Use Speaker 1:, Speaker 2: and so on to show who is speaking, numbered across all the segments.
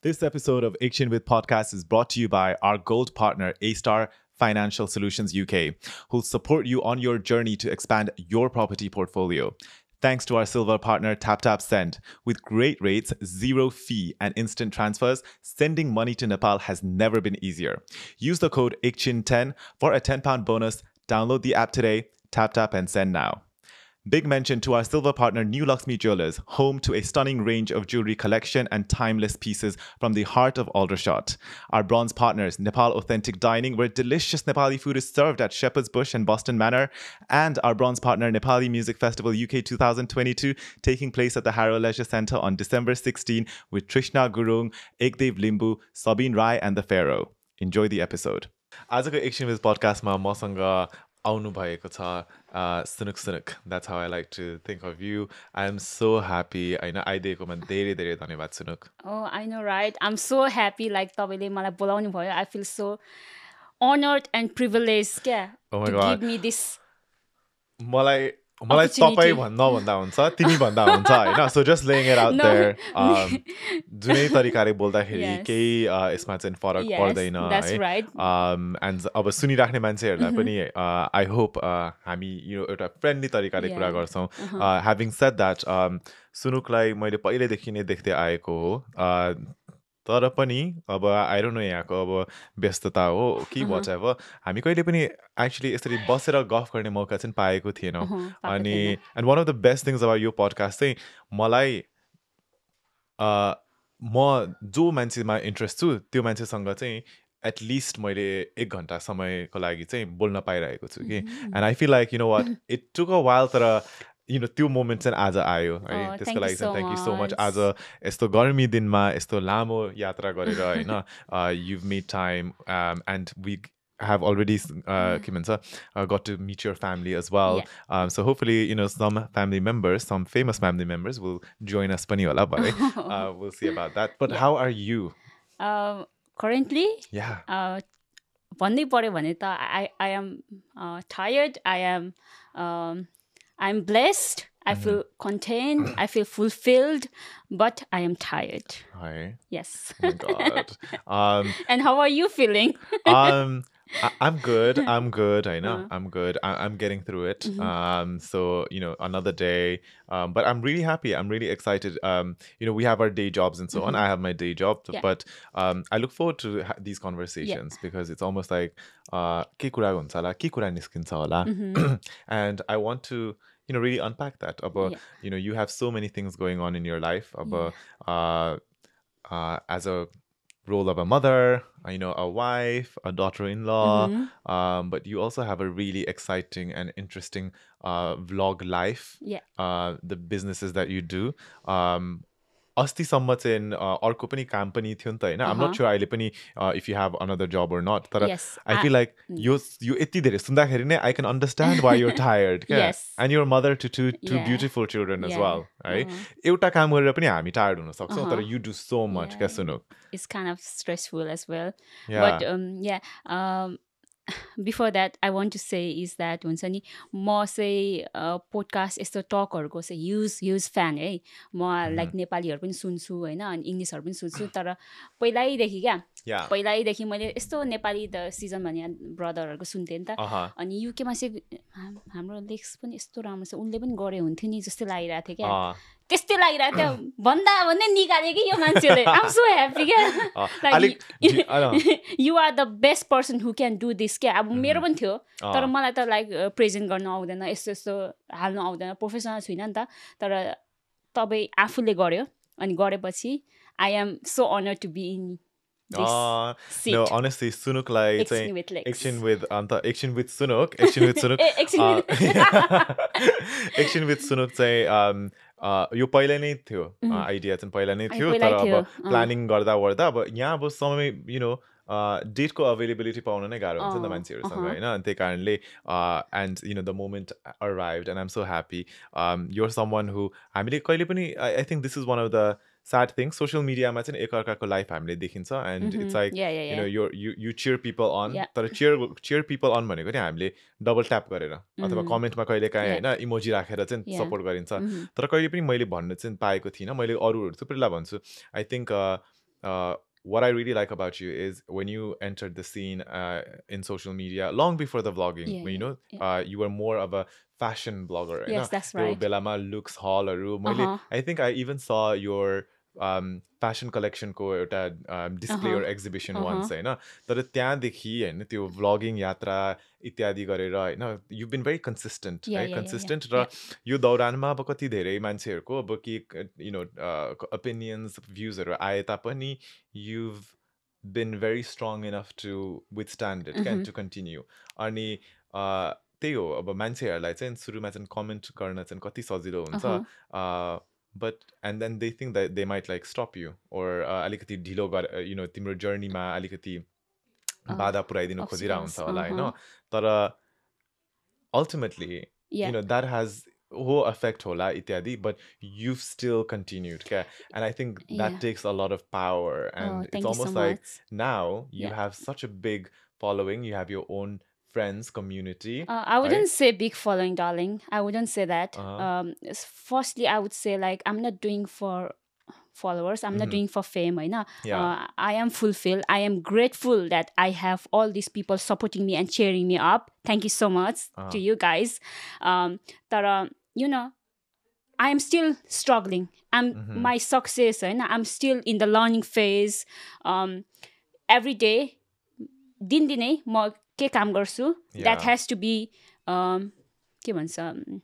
Speaker 1: This episode of Action with Podcast is brought to you by our gold partner, A-Star Financial Solutions UK, who'll support you on your journey to expand your property portfolio. Thanks to our silver partner, TapTapSend. With great rates, zero fee, and instant transfers, sending money to Nepal has never been easier. Use the code ACTION10 for a £10 bonus. Download the app today, tap and send now. Big mention to our silver partner New Lakshmi Jewelers, home to a stunning range of jewelry collection and timeless pieces from the heart of Aldershot. Our bronze partners, Nepal Authentic Dining, where delicious Nepali food is served at Shepherd's Bush and Boston Manor, and our bronze partner Nepali Music Festival UK 2022, taking place at the Harrow Leisure Centre on December 16 with Trishna Gurung, Ekdev Limbu, Sabine Rai, and the Pharaoh. Enjoy the episode. आजको एकछिन विज पडकास्टमा मसँग आउनु भएको छ सुनुक सुनुक. That's how I like to think of you. I am so happy. हैन आइदिएकोमा धेरै धेरै धन्यवाद सुनुक.
Speaker 2: Oh, I know, right? I'm so happy like तपाईँले मलाई बोलाउनु भयो. I feel so honored and privileged
Speaker 1: Oh my
Speaker 2: to
Speaker 1: God.
Speaker 2: give me this.
Speaker 1: मलाई
Speaker 2: Opportunity.
Speaker 1: तपाईँ भन्दा हुन्छ तिमी भन्दा हुन्छ हैन. So just laying it out
Speaker 2: No.
Speaker 1: there. जुनै तरिकाले बोल्दाखेरि
Speaker 2: Yes.
Speaker 1: केही यसमा चाहिँ फरक
Speaker 2: Yes,
Speaker 1: पर्दैन
Speaker 2: that's
Speaker 1: है.
Speaker 2: right.
Speaker 1: And अब सुनिराख्ने मान्छेहरूलाई पनि I hope हामी एउटा फ्रेन्डली तरिकाले कुरा
Speaker 2: Yeah.
Speaker 1: गर्छौँ. Having said that, सुनुकलाई मैले पहिलेदेखि नै देख्दै आएको हो. तर पनि अब आई डोन्ट नो यहाँको अब व्यस्तता हो कि वाट एभर हामी कहिले पनि एक्चुली यसरी बसेर गफ गर्ने मौका चाहिँ पाएको थिएनौँ. अनि and one of the best things about यो पडकास्ट चाहिँ मलाई म जो मान्छेमा इन्ट्रेस्ट छु त्यो मान्छेसँग चाहिँ एटलिस्ट मैले 1 घन्टा समयको लागि चाहिँ बोल्न पाइरहेको छु कि. And I feel like what it took a while तर त्यो मोमेन्ट चाहिँ आज आयो है. त्यसको लागि चाहिँ थ्याङ्क यू सो मच. आज यस्तो गर्मी दिनमा यस्तो लामो यात्रा गरेर होइन you've made time and we have already के भन्छ got to meet your family as well. So hopefully some family members, some famous family members will join us पनि होला but we'll see about that. But how are you?
Speaker 2: Currently,
Speaker 1: Yeah.
Speaker 2: भन्नै पर्यो भने त I am tired. I'm blessed. I feel content. I feel fulfilled, but I am tired.
Speaker 1: Hi.
Speaker 2: Yes.
Speaker 1: Oh my God.
Speaker 2: And how are you feeling?
Speaker 1: I'm good. I'm good. I know. I'm good. I'm getting through it. So, another day. But I'm really happy. I'm really excited. We have our day jobs and so on. I have my day job.
Speaker 2: Yeah.
Speaker 1: But I look forward to these conversations because it's almost like, ke kura huncha होला, ke kura niskincha होला. And I want to, really unpack that. About, you have so many things going on in your life. About, as a role of a mother, a wife, a daughter-in-law, but you also have a really exciting and interesting vlog life.
Speaker 2: Yeah.
Speaker 1: The businesses that you do. अस्तिसम्म चाहिँ अर्को पनि काम पनि थियो नि त होइन. I'm not sure अहिले पनि if you have another job or not. तर
Speaker 2: Yes.
Speaker 1: I feel like यो यति धेरै सुन्दाखेरि नै I can understand why you're tired.
Speaker 2: Yes.
Speaker 1: And you're a mother to two
Speaker 2: Yeah.
Speaker 1: beautiful children as
Speaker 2: Yeah.
Speaker 1: well. है एउटा काम गरेर पनि हामी टायर्ड हुन सक्छौँ तर you do so much. क्या सुनुक.
Speaker 2: It's kind of stressful as well.
Speaker 1: Yeah.
Speaker 2: But before that, I want to say is that हुन्छ नि म चाहिँ पोडकास्ट यस्तो टकहरूको चाहिँ ह्युज फ्यान है. म लाइक नेपालीहरू पनि सुन्छु होइन अनि इङ्ग्लिसहरू पनि सुन्छु तर पहिल्यैदेखि
Speaker 1: Yeah.
Speaker 2: पहिल्यैदेखि मैले यस्तो नेपाली द सिजन भने ब्रदरहरूको सुन्थेँ नि त. अनि युकेमा चाहिँ हाम्रो लेक्स पनि यस्तो राम्रो छ उनले पनि गरे हुन्थ्यो नि जस्तो लागिरहेको थियो क्या. त्यस्तै लागिरहेको थियो भन्दा भन्दै निकाल्यो कि यो मान्छेले. आइम सो ह्याप्पी क्या. You are the best person who can do this क्या. अब मेरो पनि थियो तर मलाई त लाइक प्रेजेन्ट गर्न आउँदैन यस्तो यस्तो हाल्नु आउँदैन प्रोफेसनल छुइनँ नि त. तर तपाईँ आफूले गर्यो अनि गरेपछि I am so honour to be in
Speaker 1: No, honestly, Sunuk like
Speaker 2: Action with Lex.
Speaker 1: action with Sunuk, action with Sunuk. Action with Sunuk चाहिँ यो पहिला नै थियो आइडिया चाहिँ पहिला नै थियो तर अब प्लानिङ गर्दा वर्दा अब यहाँ अब समय डेटको अवेलेबिलिटी पाउन नै गाह्रो हुन्छ नि त मान्छेहरूसँग होइन. अनि त्यही कारणले and the moment arrived and I am so happy. You're someone who हामीले कहिले पनि I think this is one of the sad thing. Social media ma चाहिँ एकअर्काको लाइफ हामीले देखिन्छ and it's like you cheer people on. तर cheer people on भनेको नि हामीले डबल ट्याप गरेर अथवा कमेन्टमा कहिले काहीँ हैन इमोजी राखेर चाहिँ सपोर्ट गरिन्छ. तर कहिले पनि मैले भन्न चाहिँ पाएको थिइनँ. मैले अरूहरू थुप्रैलाई भन्छु. I think what I really like about you is when you entered the scene in social media long before the vlogging,
Speaker 2: Yeah,
Speaker 1: when, you know,
Speaker 2: yeah.
Speaker 1: you were more of a fashion blogger.
Speaker 2: Yes, that's
Speaker 1: त्यो
Speaker 2: right.
Speaker 1: बेलामा looks hallहरू मैले
Speaker 2: Uh-huh.
Speaker 1: I think I even saw your fashion collection को एउटा display or exhibition once होइन तर त्यहाँदेखि होइन त्यो vlogging यात्रा इत्यादि गरेर होइन you've been very consistent
Speaker 2: Yeah,
Speaker 1: है
Speaker 2: yeah, yeah,
Speaker 1: consistent
Speaker 2: yeah.
Speaker 1: र यो दौरानमा अब कति धेरै मान्छेहरूको अब के you know opinions viewsहरू आए तापनि you've been very strong enough to withstand it and to continue अनि त्यही हो अब मान्छेहरूलाई चाहिँ सुरुमा चाहिँ कमेन्ट गर्न चाहिँ कति सजिलो हुन्छ but and then they think that they might like stop you or अलिकति ढिलो गरे you know तिम्रो जर्नीमा अलिकति बाधा पुर्याइदिनु खोजिरहेको हुन्छ होला होइन तर ultimately you know that has whole effect hola ityadi but you've still continued okay? And I think that takes a lot of power and it's almost like now you have such a big following, you have your own friends community.
Speaker 2: I wouldn't say big following, darling. I wouldn't say that. Firstly, I would say like I'm not doing for followers. I'm not doing for fame. I am fulfilled. I am grateful that I have all these people supporting me and cheering me up. Thank you so much to you guys. You know, I am still struggling. My success. I'm still in the learning phase. Every day, दिनदिनै म के काम गर्छु that has to be के भन्छ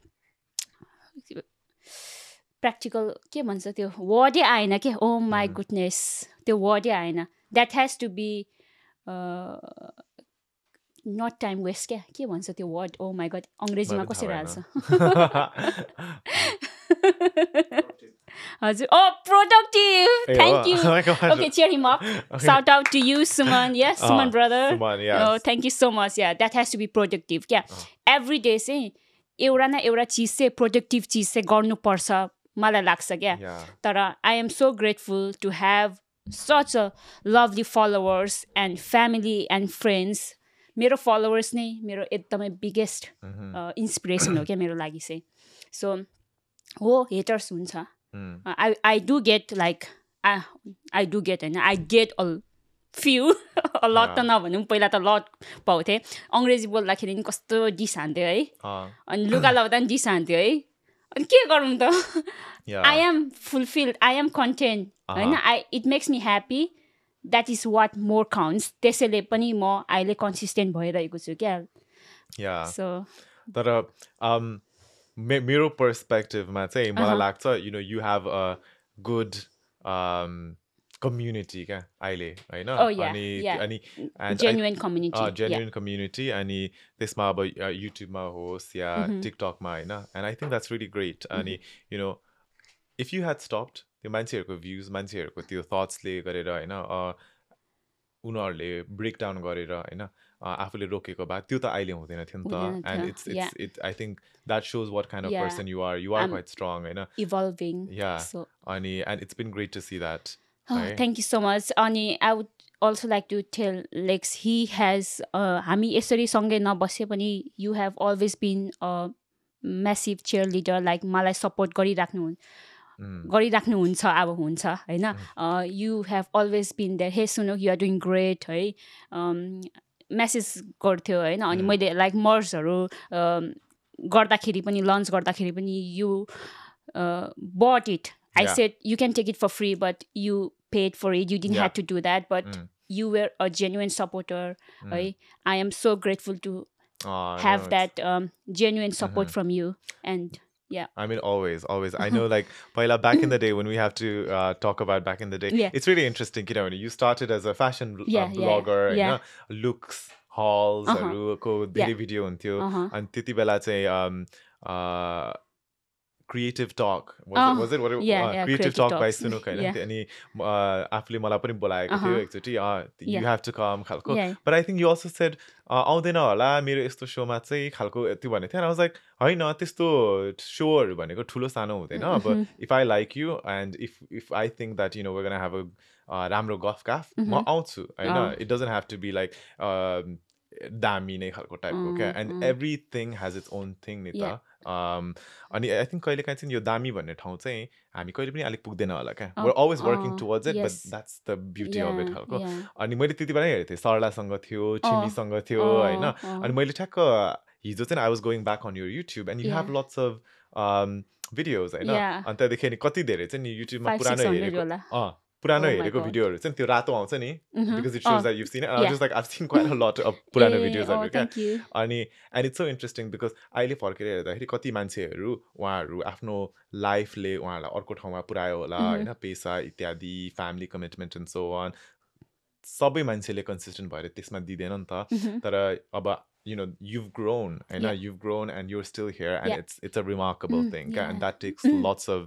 Speaker 2: practical के भन्छ त्यो वर्डै आएन के oh my goodness त्यो वर्डै आएन that has to be not time waste क्या के भन्छ त्यो वर्ड oh my god अङ्ग्रेजीमा कसरी हाल्छ हजुर oh productive thank you okay cheer him up shout out to you Suman yes Suman brother
Speaker 1: Suman, yes.
Speaker 2: oh thank you so much yeah that has to be productive क्या every day चाहिँ एउटा न एउटा चिज चाहिँ productive चिज चाहिँ गर्नुपर्छ मलाई लाग्छ क्या तर I am so grateful to have such a lovely followers and family and friends मेरो followers नै मेरो एकदमै biggest inspiration हो क्या मेरो लागि चाहिँ so हो haters हुन्छ I do get like I do get होइन I get a few a lot त नभनौँ पहिला त lot पाउँथेँ अङ्ग्रेजी बोल्दाखेरि नि कस्तो डिस हान्थ्यो है अनि लुगा लाउँदा नि डिस हान्थ्यो है अनि के गरौँ त I am fulfilled I am content होइन it makes me happy that is what more counts त्यसैले पनि म अहिले consistent भइरहेको छु क्या so
Speaker 1: तर मेरो पर्सपेक्टिभमा चाहिँ मलाई लाग्छ you know you have a good community क्या अहिले होइन
Speaker 2: अनि genuine community
Speaker 1: genuine community अनि त्यसमा अब युट्युबमा होस् या टिकटकमा होइन and I think that's really great अनि you know if you had stopped त्यो मान्छेहरूको भ्युज मान्छेहरूको त्यो थट्सले गरेर होइन उनीहरूले ब्रेक डाउन गरेर होइन आफूले रोकेको भए त्यो त अहिले हुँदैन थियो नि त and it's I think that shows what kind of person you are quite strong होइन
Speaker 2: evolving
Speaker 1: अनि and it's been great to see that
Speaker 2: thank you so much अनि I would also like to tell Lex he has हामी यसरी सँगै नबसे पनि you have always been a massive cheerleader like मलाई support गरिराख्नुहुन्छ अब हुन्छ होइन you have always been there hey सुनो you are doing great है मेसेज गर्थ्यो होइन अनि मैले लाइक मर्सहरू गर्दाखेरि पनि लन्च गर्दाखेरि पनि you bought it I said you can take it for free but you paid for it you didn't have to do that but you were a genuine supporter I am so grateful to have that genuine support from you and
Speaker 1: I mean always I know like Paila back in the day when we have to talk about back in the day it's really interesting you know you started as a fashion blogger looks hauls ko धेरै video हुन्थ्यो अनि त्यति बेला चाहिँ creative talk was it what creative talk by Sunuk अनि आफूले मलाई पनि बोलाएको थियो एकचोटि you have to come खालको but I think you also said आउँदैन होला मेरो यस्तो शोमा चाहिँ खालको त्यो भनेको थियो and I was like होइन त्यस्तो शोहरू भनेको ठुलो सानो हुँदैन अब if I like you and if I think that you know we're gonna have a राम्रो गफ म आउँछु होइन it doesn't have to be like दामी नै खालको टाइपको क्या and everything has its own thing नि त अनि आई थिङ्क कहिले काहीँ चाहिँ यो दामी भन्ने ठाउँ चाहिँ हामी कहिले पनि अलिक पुग्दैन होला क्या we're always working towards it but that's the beauty of it खालको अनि मैले त्यति बेला हेरेको थिएँ सरलासँग थियो छिमीसँग थियो होइन अनि मैले ठ्याक्क हिजो चाहिँ I was going back on your YouTube and you have lots of videos होइन अनि त्यहाँदेखि अनि कति धेरै चाहिँ नि युट्युबमा पुरानो हेरेको भिडियोहरू चाहिँ त्यो रातो आउँछ नि because it shows that you've seen it and I was just like I've seen quite a lot of पुरानो भिडियोजहरू क्या अनि and it's so interesting because अहिले फर्केर हेर्दाखेरि कति मान्छेहरू उहाँहरू आफ्नो लाइफले उहाँहरूलाई अर्को ठाउँमा पुऱ्यायो होला होइन पेसा इत्यादि family commitment and so on सबै मान्छेले कन्सिस्टेन्ट भएर त्यसमा दिँदैन नि त तर अब you know you've grown and you've grown and you're still here and it's a remarkable thing and that takes lots of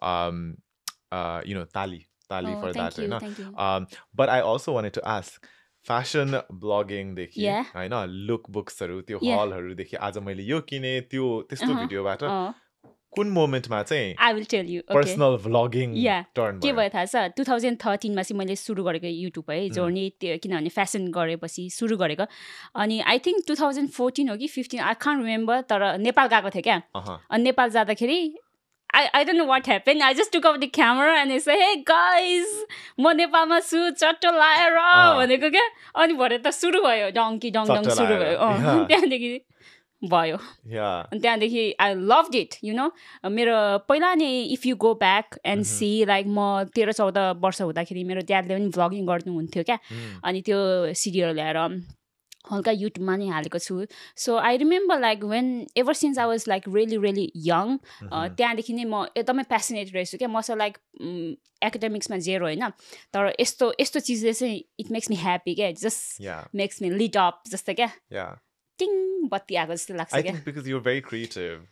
Speaker 1: you know tali for that you know but I also wanted to ask fashion blogging देखि हैन look बुक्सहरु त्यो हलहरु देखि आज मैले यो किने त्यो त्यस्तो भिडियोबाट कुन मोमेन्टमा चाहिँ
Speaker 2: I will tell you
Speaker 1: personal vlogging turn
Speaker 2: के भयो थाहा छ 2013 मा चाहिँ मैले सुरु गरेको युट्युब है जर्नी किनभने फ्यासन गरेपछि सुरु गरेको अनि आई थिंक 2014 हो कि 15 आई कान्ट रिमेम्बर तर नेपाल गएको थिएँ क्या अनि नेपाल जाँदाखेरि I don't know what happened. I just took out the camera and I said, hey guys, म नेपालमा छु चट्टो लाएर भनेको क्या अनि भरे त सुरु भयो डङ्की डङ डङ सुरु भयो त्यहाँदेखि भयो अनि त्यहाँदेखि I loved it you know मेरो पहिला नै if you go back and see like म 13-14 वर्ष हुँदाखेरि मेरो ड्याडले पनि भ्लगिङ गर्नुहुन्थ्यो क्या अनि त्यो सिडीहरू ल्याएर हल्का युट्युबमा नै हालेको छु so I remember like when ever since I was like really young त्यहाँदेखि नै म एकदमै प्यासनेट रहेछु क्या म लाइक एकाडेमिक्समा जेरो होइन तर यस्तो चिजले चाहिँ इट मेक्स मी ह्याप्पी क्या just makes me lit up जस्तो क्या टिङ बत्ती आएको जस्तो लाग्छ
Speaker 1: क्या because you're very creative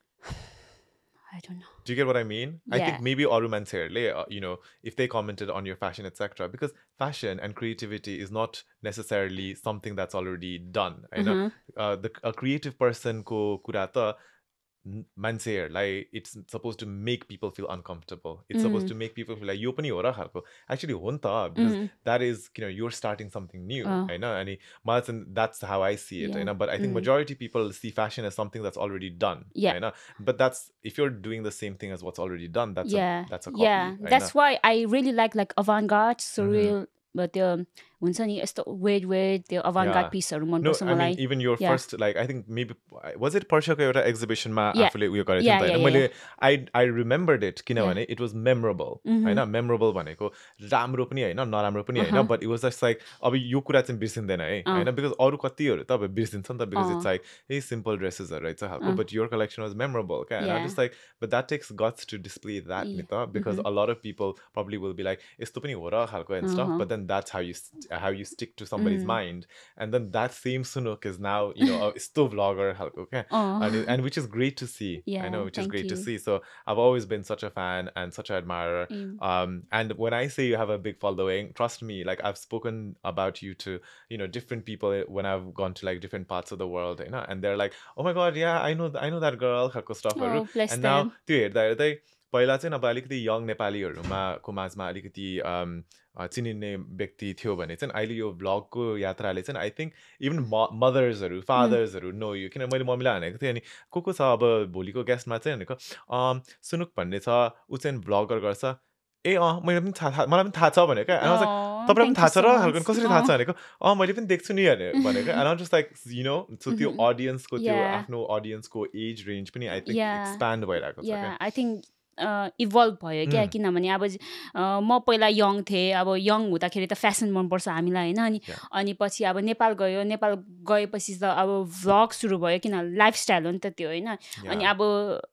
Speaker 2: I don't know.
Speaker 1: Do you get what I mean? I think maybe aru mancheharule you know if they commented on your fashion etc because fashion and creativity is not necessarily something that's already done you know a creative person ko kura ta मान्छेहरुलाई it's supposed to make people feel uncomfortable it's supposed to make people feel like यो पनि हो र खालको actually हो नि त because that is you know you're starting something new हैन अनि मलाई that's how I see it हैन but I think majority people see fashion as something that's already done हैन but that's if you're doing the same thing as what's already done that's a copy
Speaker 2: that's why I really like avant-garde surreal but हुन्छ नि यस्तो weight त्यो avant-garde पिसहरु मन पर्छ मलाई
Speaker 1: even your first like I think maybe was it पर्सियाको एउटा एक्जिबिसनमा आफुले उयो गरेको थियो हैन मैले I remembered it किनभने it was memorable हैन memorable भनेको राम्रो पनि हैन नराम्रो पनि हैन but it was just like अब यो कुरा चाहिँ बिर्सिँदैन है हैन because अरु कतिहरु त अब बिर्सिन्छ नि त because it's like hey simple dresses हरु रहेछ हालको but your collection was memorable okay and I just like but that takes guts to display that नि त because a lot of people probably will be like यस्तो पनि हो र हालको and stuff but then that's how you stick to somebody's mind and then that same Sunuk is now you know a still vlogger okay and which is great to see I know which is great to see so I've always been such a fan and such an admirer and when I say you have a big following trust me like I've spoken about you to you know different people when I've gone to like different parts of the world you know and they're like oh my god yeah I know that girl stuff and now त्यो हेर्दै पहिला चाहिँ अब अलिकति young नेपालीहरुमा को माझमा अलिकति चिनिने व्यक्ति थियो भने चाहिँ अहिले यो ब्लगको यात्राले चाहिँ आई थिंक इभन मदर्सहरु फादर्सहरु नो यु किन मैले मम्मीलाई भनेको थिएँ अनि को छ अब भोलिको गेस्टमा चाहिँ भनेको सुनुक भन्ने छ उ चाहिँ ब्लगर गर्छ ए मैले पनि मलाई पनि थाहा छ भनेको अनि I was like तपाईलाई पनि थाहा छ र हल्कन कसरी थाहा छ भनेको मैले पनि देख्छु नि भनेको and I'm just like you know so त्यो ऑडियन्सको त्यो आफ्नो ऑडियन्सको एज रेन्ज पनि I think expand भइरहेको छ
Speaker 2: yeah I think इभल्भ भयो क्या किनभने अब म पहिला यङ थिएँ अब यङ हुँदाखेरि त फ्यासन मनपर्छ हामीलाई होइन अनि पछि अब नेपाल गएपछि त अब भ्लग सुरु भयो किन लाइफस्टाइल हो नि त त्यो होइन अनि अब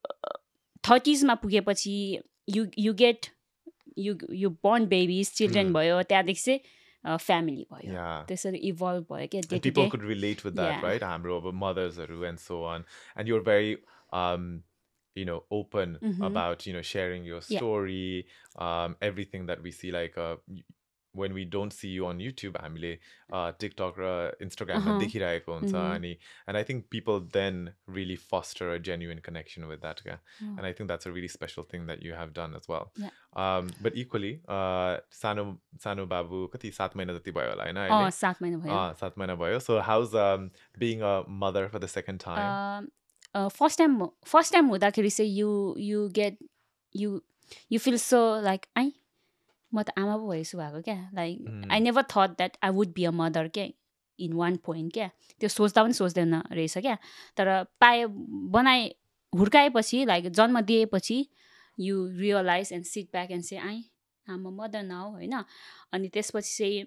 Speaker 2: 30s मा पुगेपछि you get you burn babies children भयो त्यहाँदेखि चाहिँ फ्यामिली भयो त्यसरी इभल्भ भयो क्या
Speaker 1: people could relate with that right हाम्रो अब मदर्सहरु and so on and you're very you know open about you know sharing your story everything that we see like when we don't see you on YouTube हामीले TikTok र Instagram मा देखिरहेको हुन्छ अनि and I think people then really foster a genuine connection with that and I think that's a really special thing that you have done as well but equally सानो बाबु कति 7 महिना जति भयो होला हैन अहिले
Speaker 2: 7 महिना भयो
Speaker 1: so how's being a mother for the second time
Speaker 2: first time हुँदाखेरि चाहिँ you get you feel so like म त आमा पो भएछु भएको क्या like I never thought that I would be a mother क्या इन वान पोइन्ट क्या त्यो सोच्दा पनि सोच्दैन रहेछ क्या तर हुर्काएपछि लाइक जन्म दिएपछि you realise and sit back and say I'm a mother now होइन अनि त्यसपछि चाहिँ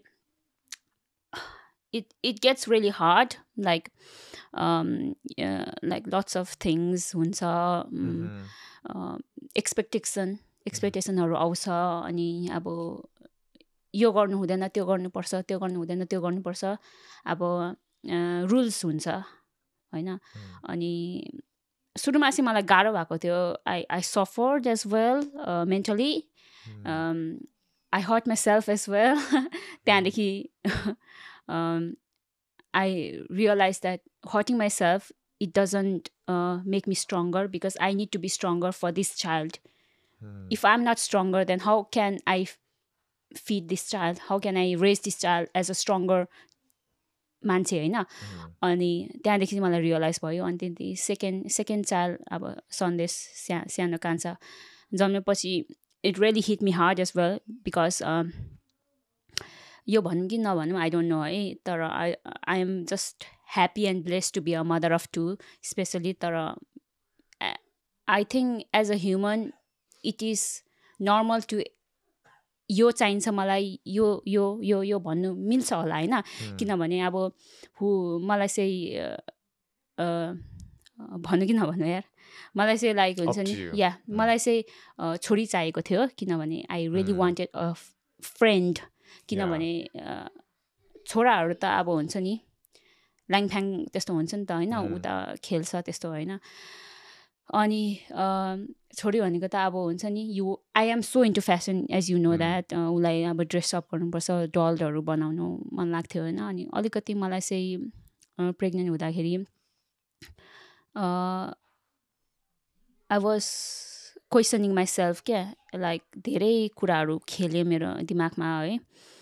Speaker 2: it gets really hard like lots of things हुन्छ एक्सपेक्टेसनहरू आउँछ अनि अब यो गर्नु हुँदैन त्यो गर्नुपर्छ त्यो गर्नु हुँदैन त्यो गर्नुपर्छ अब रुल्स हुन्छ होइन अनि सुरुमा चाहिँ मलाई गाह्रो भएको थियो I suffered as well mentally I hurt myself as well त्यहाँदेखि I realized that hurting myself, it doesn't make me stronger because I need to be stronger for this child. If I'm not stronger, then how can I feed this child? How can I raise this child as a stronger मान्छे होइन अनि त्यहाँदेखि चाहिँ मलाई realise भयो अनि त्यहाँदेखि second child अब सन्देश सानो कान्छा जन्मेपछि it really hit me hard as well because यो भनौँ कि नभनौँ आई डोन्ट नो है तर I am just happy and blessed to be a mother of two specially तर I think as a human it is normal to यो चाहिन्छ मलाई यो यो यो यो भन्नु मिल्छ होला होइन किनभने अब मलाई चाहिँ भन्नु कि नभन्नु यार मलाई चाहिँ लाइक हुन्छ नि या मलाई चाहिँ छोरी चाहिएको थियो किनभने I really wanted a friend किनभने छोराहरू त अब हुन्छ नि ल्याङफ्याङ त्यस्तो हुन्छ नि त होइन उता खेल्छ त्यस्तो होइन अनि छोरी भनेको त अब हुन्छ नि I am so into fashion as you know that उसलाई अब ड्रेसअप गर्नुपर्छ डलहरू बनाउनु मन लाग्थ्यो होइन अनि अलिकति मलाई चाहिँ प्रेग्नेन्ट हुँदाखेरि I was questioning myself क्या लाइक धेरै कुराहरू खेल्यो मेरो दिमागमा है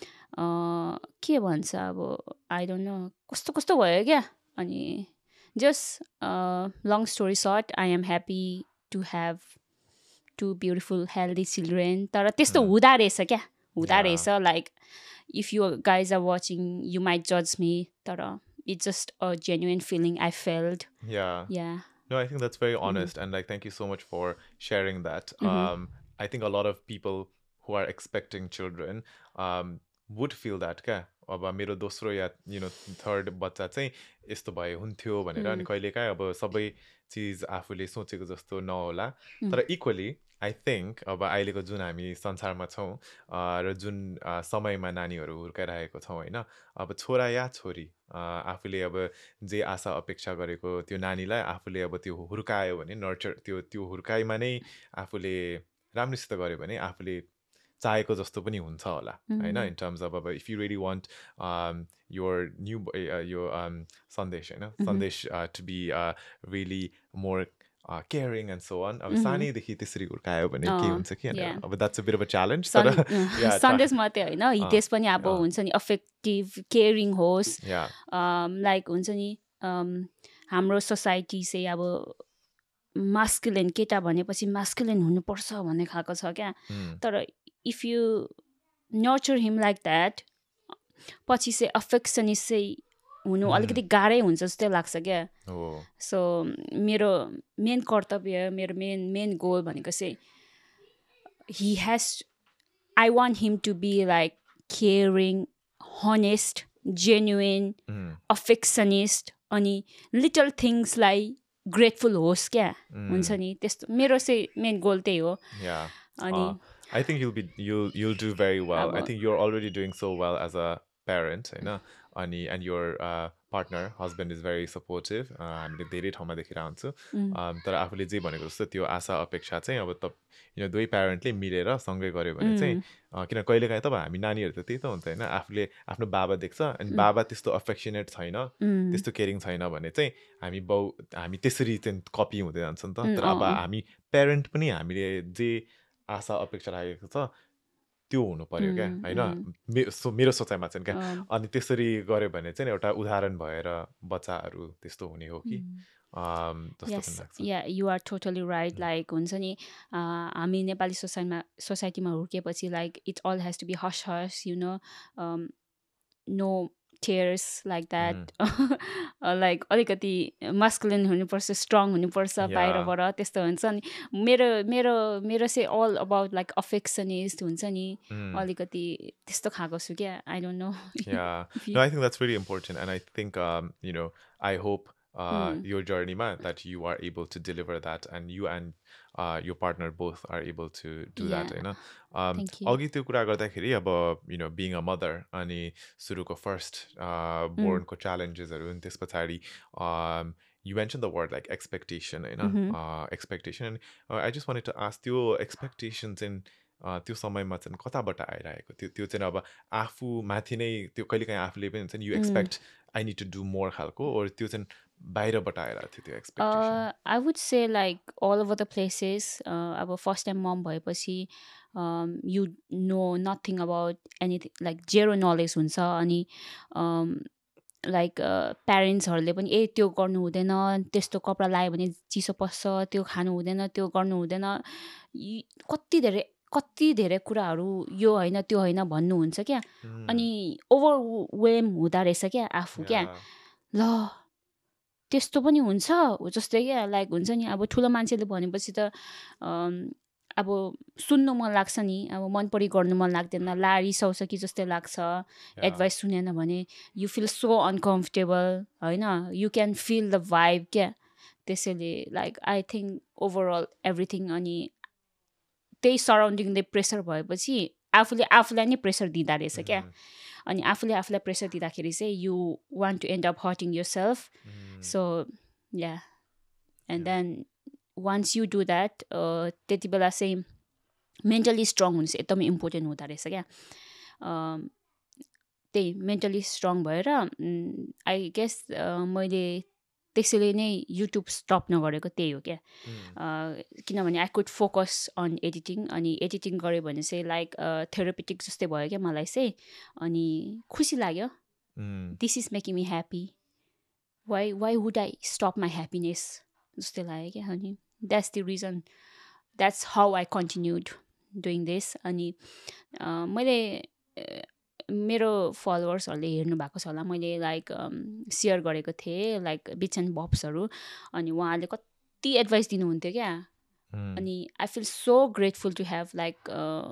Speaker 2: के भन्छ अब आई डोन्ट नो कस्तो कस्तो भयो क्या अनि just long story short I am happy to have two beautiful healthy children तर त्यस्तो हुँदा रहेछ क्या हुँदा रहेछ like if you guys are watching you might जज मी तर it's just a genuine feeling I felt. Yeah.
Speaker 1: No, I think that's very honest and like thank you so much for sharing that. I think a lot of people who are expecting children would feel that ka अब मेरो दोस्रो या third बच्चा चाहिँ यस्तो भए हुन्थ्यो भनेर अनि कहिलेकाहीँ अब सबै चिज आफूले सोचेको जस्तो नहोला तर इक्वली आई थिङ्क अब अहिलेको जुन हामी संसारमा छौँ र जुन समयमा नानीहरू हुर्काइरहेको छौँ होइन अब छोरा या छोरी आफूले अब जे आशा अपेक्षा गरेको त्यो नानीलाई आफूले अब त्यो हुर्कायो भने नर्चर त्यो हुर्काइमा नै आफूले राम्रोसित गर्यो भने आफूले चाहेको जस्तो पनि हुन्छ होला होइन इन टर्म्स अफ अब if you really want your new यो सन्देश होइन Sandesh to be really more caring and so on अब सानैदेखि त्यसरी हुर्कायो भने के हुन्छ कि अब that's a bit of a challenge तर
Speaker 2: सन्देश मात्रै होइन हितेश पनि अब हुन्छ नि अफेक्टिभ केयरिङ होस् लाइक हुन्छ नि हाम्रो सोसाइटी चाहिँ अब मास्कुलिन केटा भनेपछि मास्कुलिन हुनुपर्छ भन्ने खालको छ क्या तर if you nurture him like that पछि चाहिँ अफेक्सनिस्ट चाहिँ हुनु अलिकति गाह्रै हुन्छ जस्तो लाग्छ क्या सो मेरो मेन कर्तव्य मेरो मेन गोल भनेको चाहिँ he has I want him to be like caring honest genuine affectionate अनि लिटल थिङ्सलाई ग्रेटफुल होस् क्या हुन्छ नि त्यस्तो मेरो चाहिँ मेन गोल त्यही हो अनि
Speaker 1: I think you'll do very well. I think you're already doing so well as a parent, and your partner, husband is very supportive. हामीले धेरै ठाउँमा देखिरहन्छु तर आफूले जे भनेको जस्तो त्यो आशा अपेक्षा चाहिँ अब त दुवै प्यारेन्टले मिलेर सँगै गर्यो भने चाहिँ किन कहिलेकाहीँ त हामी नानीहरू त त्यही त हुन्छ होइन आफूले आफ्नो बाबा देख्छ अनि बाबा त्यस्तो अफेक्सनेट छैन त्यस्तो केयरिङ छैन भने चाहिँ हामी त्यसरी चाहिँ कपी हुँदै जान्छ नि त तर अब हामी प्यारेन्ट पनि हामीले जे आशा अपेक्षा राखेको छ त्यो हुनु पर्यो क्या होइन मेरो सोचाइमा चाहिँ क्या अनि त्यसरी गऱ्यो भने चाहिँ एउटा उदाहरण भएर बच्चाहरू त्यस्तो हुने हो कि जस्तो पनि लाग्छ
Speaker 2: Yeah, you are totally right. Like हुन्छ नि हामी नेपाली सोसाइटीमा हुर्केपछि like it all has to be hush hush, you know, no tears like that. Like अलिकति masculine हुनुपर्छ, strong हुनुपर्छ बाहिरबाट त्यस्तो हुन्छ नि मेरो मेरो मेरो चाहिँ all about like affectionist हुन्छ नि अलिकति त्यस्तो खाएको छु क्या I don't know.
Speaker 1: Yeah, no, I think that's really important, and I think you know, I hope your journey, man, that you are able to deliver that, and you and your partner both are able to do that, you know.
Speaker 2: Thank you.
Speaker 1: अघि त्यो कुरा गर्दाखेरि अब you know, being a mother अनि सुरुको first born को challengesहरू अनि त्यस पछाडि you mentioned the word like expectation, you know, expectation, and I just wanted to ask त्यो expectations in त्यो समयमा चाहिँ कताबाट आइरहेको त्यो त्यो चाहिँ अब आफू माथि नै त्यो कहिलेकाहीँ आफूले पनि हुन्छ नि you expect I need to do more खालको ओर त्यो चाहिँ बाहिरबाट आइरहेको थियो त्यो expectation
Speaker 2: I would say like all over the places. अब फर्स्ट टाइम मम भएपछि you know nothing about anything, like zero knowledge हुन्छ अनि लाइक प्यारेन्ट्सहरूले पनि ए त्यो गर्नु हुँदैन त्यस्तो कपडा लगायो भने चिसो पस्छ त्यो खानु हुँदैन त्यो गर्नु हुँदैन कति धेरै कुराहरू यो होइन त्यो होइन भन्नुहुन्छ क्या अनि ओभरवेम हुँदो रहेछ क्या आफू क्या ल त्यस्तो पनि हुन्छ जस्तै क्या लाइक हुन्छ नि अब ठुलो मान्छेले भनेपछि त अब सुन्नु मन लाग्छ नि अब मन परी गर्नु मन लाग्दैन ला रिसाउँछ कि जस्तै लाग्छ एडभाइस सुनेन भने यु फिल सो अनकम्फर्टेबल होइन you can feel the vibe क्या त्यसैले like I think overall everything अनि त्यही सराउन्डिङले प्रेसर भएपछि आफूले आफूलाई नै प्रेसर दिँदो रहेछ क्या अनि आफूले आफूलाई प्रेसर दिँदाखेरि चाहिँ you want to end up hurting yourself so yeah and then once you do that त्यति बेला चाहिँ मेन्टली स्ट्रङ हुनु चाहिँ एकदमै इम्पोर्टेन्ट हुँदो रहेछ क्या त्यही मेन्टली स्ट्रङ भएर आई गेस मैले त्यसैले नै युट्युब स्टप नगरेको त्यही हो क्या किनभने I could focus on editing अनि एडिटिङ गऱ्यो भने चाहिँ लाइक थेरापेटिक जस्तै भयो क्या मलाई चाहिँ अनि खुसी लाग्यो this is making me happy why would I stop my happiness जस्तै लाग्यो क्या अनि that's the reason that's how I continued doing this अनि मैले मेरो फलोवर्सहरूले हेर्नु भएको छ होला मैले लाइक सेयर गरेको थिएँ लाइक बिट्स एन्ड बब्सहरू अनि उहाँहरूले कति एडभाइस दिनुहुन्थ्यो क्या अनि I feel so grateful to have like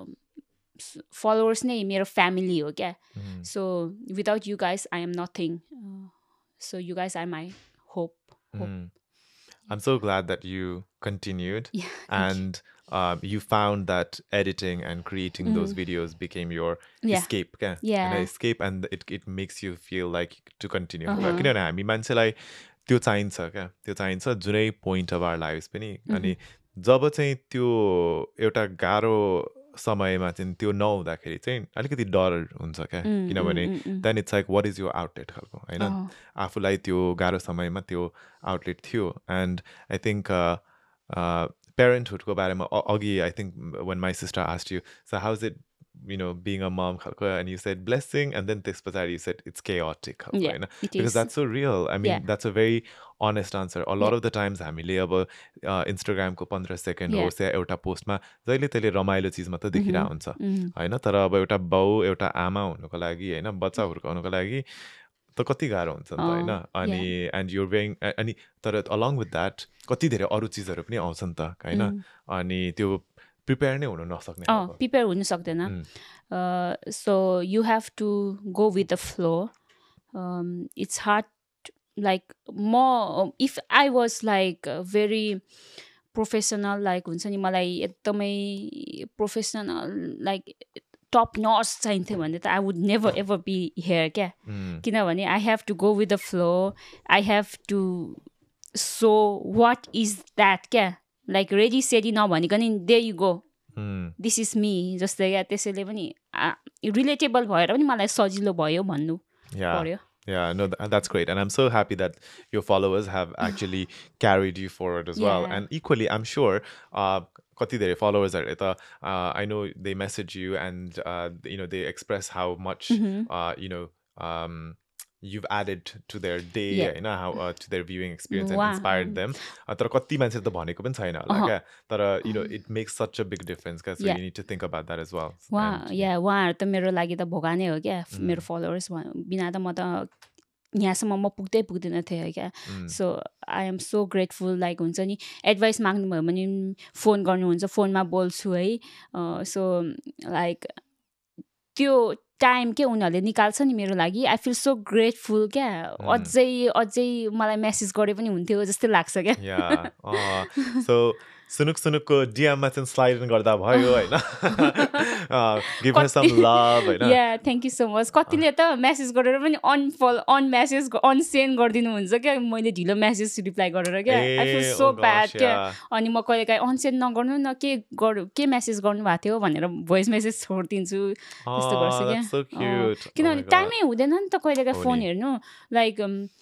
Speaker 2: followers नै मेरो फ्यामिली हो क्या so without you guys I am nothing so you guys are my hope
Speaker 1: I'm so glad that you continued and you found that editing and creating those videos became your escape. An escape, and it makes you feel like to continue. किनभने हामी मान्छेलाई त्यो चाहिन्छ क्या त्यो चाहिन्छ जुनै point of our life पनि अनि जब चाहिँ त्यो एउटा गाह्रो समयमा चाहिँ त्यो नहुँदाखेरि चाहिँ अलिकति डर हुन्छ क्या किनभने then it's like what is यो आउटलेट खालको होइन आफूलाई त्यो गाह्रो समयमा त्यो आउटलेट थियो एन्ड आई थिङ्क प्यारेन्टहुडको बारेमा अघि I think when my sister asked you so how's it you know being a mom and you said blessing and then this pachadi you said it's chaotic because that's so real I mean that's a very honest answer a lot of the times हामीले अब Instagram को 15 second हो से एउटा पोस्टमा जहिले तहिले रमाइलो चीज मात्र देखिरा हुन्छ हैन तर अब एउटा बाउ एउटा आमा हुनुको लागि हैन बच्चा हुर्काउनुको लागि त कति गाह्रो हुन्छ नि त हैन अनि एन्ड युर वेइङ अनि तर along with that कति धेरै अरु चीजहरु पनि आउँछ नि त हैन अनि त्यो प्रिपेयर नै हुन नसक्ने
Speaker 2: प्रिपेयर हुन सक्दैन so you have to go with the flow it's hard like म if I was like very professional like हुन्छ नि मलाई एकदमै प्रोफेसनल लाइक टप नर्स चाहिन्थ्यो भने त I would never ever be here क्या किनभने I have to go with the flow I have to so what is that क्या लाइक रेडी सेडी नभनिकन there you go this is me जस्तै क्या त्यसैले पनि रिलेटेबल भएर पनि मलाई सजिलो भयो भन्नु पर्यो
Speaker 1: Yeah, no, that's great. And I'm so happy that your followers have actually carried you forward as well. And equally, I'm sure kati dere followers are I know they message you and you know they express how much you know you've added to their day,
Speaker 2: Yeah.
Speaker 1: you know, how to their viewing experience and
Speaker 2: Wow.
Speaker 1: inspired them. तर कति मान्छेले त भनेको पनि छैन होला क्या, तर you know it makes such a big difference, so
Speaker 2: Yeah.
Speaker 1: you need to think about that as well.
Speaker 2: उहाँहरू त मेरो लागि त भगवानै हो क्या, मेरो फलोवर्स बिना त म त यहाँसम्म म पुग्दैन थिएँ क्या. So I am so grateful. Like हुन्छ नि, एडभाइस माग्नुभयो भने फोन गर्नुहुन्छ, फोनमा बोल्छु है. सो लाइक त्यो टाइम के उनीहरूले निकाल्छ नि मेरो लागि, आई फिल सो ग्रेटफुल क्या. अझै मलाई मेसेज गरे पनि हुन्थ्यो जस्तो लाग्छ क्या.
Speaker 1: सो सुनुकको डिएममा चाहिँ स्लाइड गर्दा भयो होइन. गिभ हर सम लभ होइन.
Speaker 2: Yeah thank you so much. कतिले त मेसेज गरेर पनि अनसेन्ड गरिदिनुहुन्छ क्या, मैले ढिलो मेसेज रिप्लाई गरेर क्या. आई फिल सो ब्याड क्या. अनि म कहिलेकाहीँ अनसेन्ड नगर्नु न, के मेसेज गर्नुभएको थियो भनेर भोइस मेसेज छोडिदिन्छु, त्यस्तो गर्छु क्या. किनभने टाइमै हुँदैन नि त कहिलेकाहीँ फोन हेर्नु. लाइक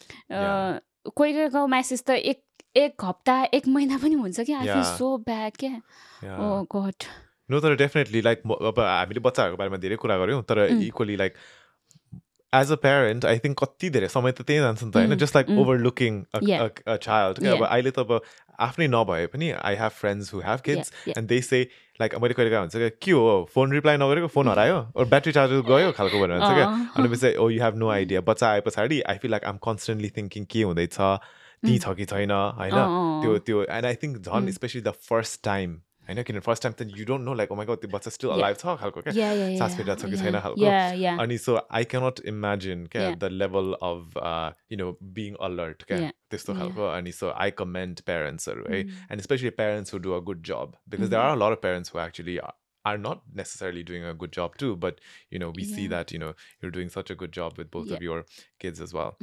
Speaker 2: कहिलेको मेसेज त एक हप्ता एक महिना पनि हुन्छ क्या. आई फिल सो ब्याड क्या. Oh God.
Speaker 1: नो, तर डेफिनेटली लाइक अब हामीले बच्चाहरूको बारेमा धेरै कुरा गऱ्यौँ, तर equally like as a parent I think कति धेरै समय त त्यही जान्छ नि त होइन. Just like overlooking a child. अब अहिले त अब आफ्नै नभए पनि I have friends who have kids and they say like मैले कहिले हुन्छ क्या, के हो फोन रिप्लाई नगरेको, फोन हरायो ब्याट्री चार्जर गयो खालको भनेर हुन्छ क्या. अनि पछि oh you have no idea. बच्चा आए पछाडि I feel like I am constantly thinking के हुँदैछ, ती छ कि छैन होइन. त्यो एन्ड आई थिङ्क झन् स्पेसली द फर्स्ट टाइम होइन, किनभने फर्स्ट टाइम त you don't know like oh my God त्यो बच्चा स्टिल अलाइभ छ खालको क्या, सास फेरिरहेको छ कि छैन खालको. अनि सो आई क्यानट इमेजिन क्या the level of you know being alert क्या, त्यस्तो खालको. अनि सो आई कमेन्ड प्यारेन्ट्सहरू है, and specially parents who do a good job, because there are a lot of parents who actually are not necessarily doing a good job too, but you know we see that you know you're doing such a good job with both of your kids as well.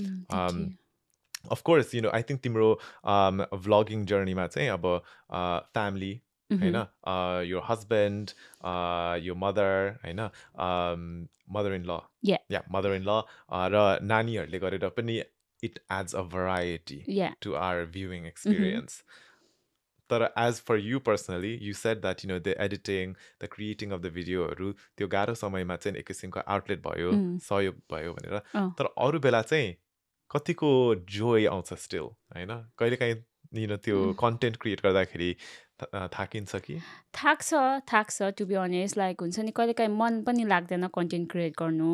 Speaker 1: Of course, you know, I think timro vlogging journey ma chahi aba family haina, your husband, your mother haina, mother-in-law, mother-in-law ra naniharule garera pani it adds a variety to our viewing experience. But as for you personally, you said that you know the editing, the creating of the video हरू त्यो गाह्रो समयमा चाहिँ एक किसिमको outlet भयो, सहयोग भयो भनेर. तर अरू बेला चाहिँ कतिको जोय आउँछ स्टिल होइन. कहिलेकाहीँ यु नो त्यो कन्टेन्ट क्रिएट गर्दाखेरि थाकिन्छ कि?
Speaker 2: थाक्छ टु बी अनेस्ट. लाइक हुन्छ नि कहिलेकाहीँ मन पनि लाग्दैन कन्टेन्ट क्रिएट गर्नु.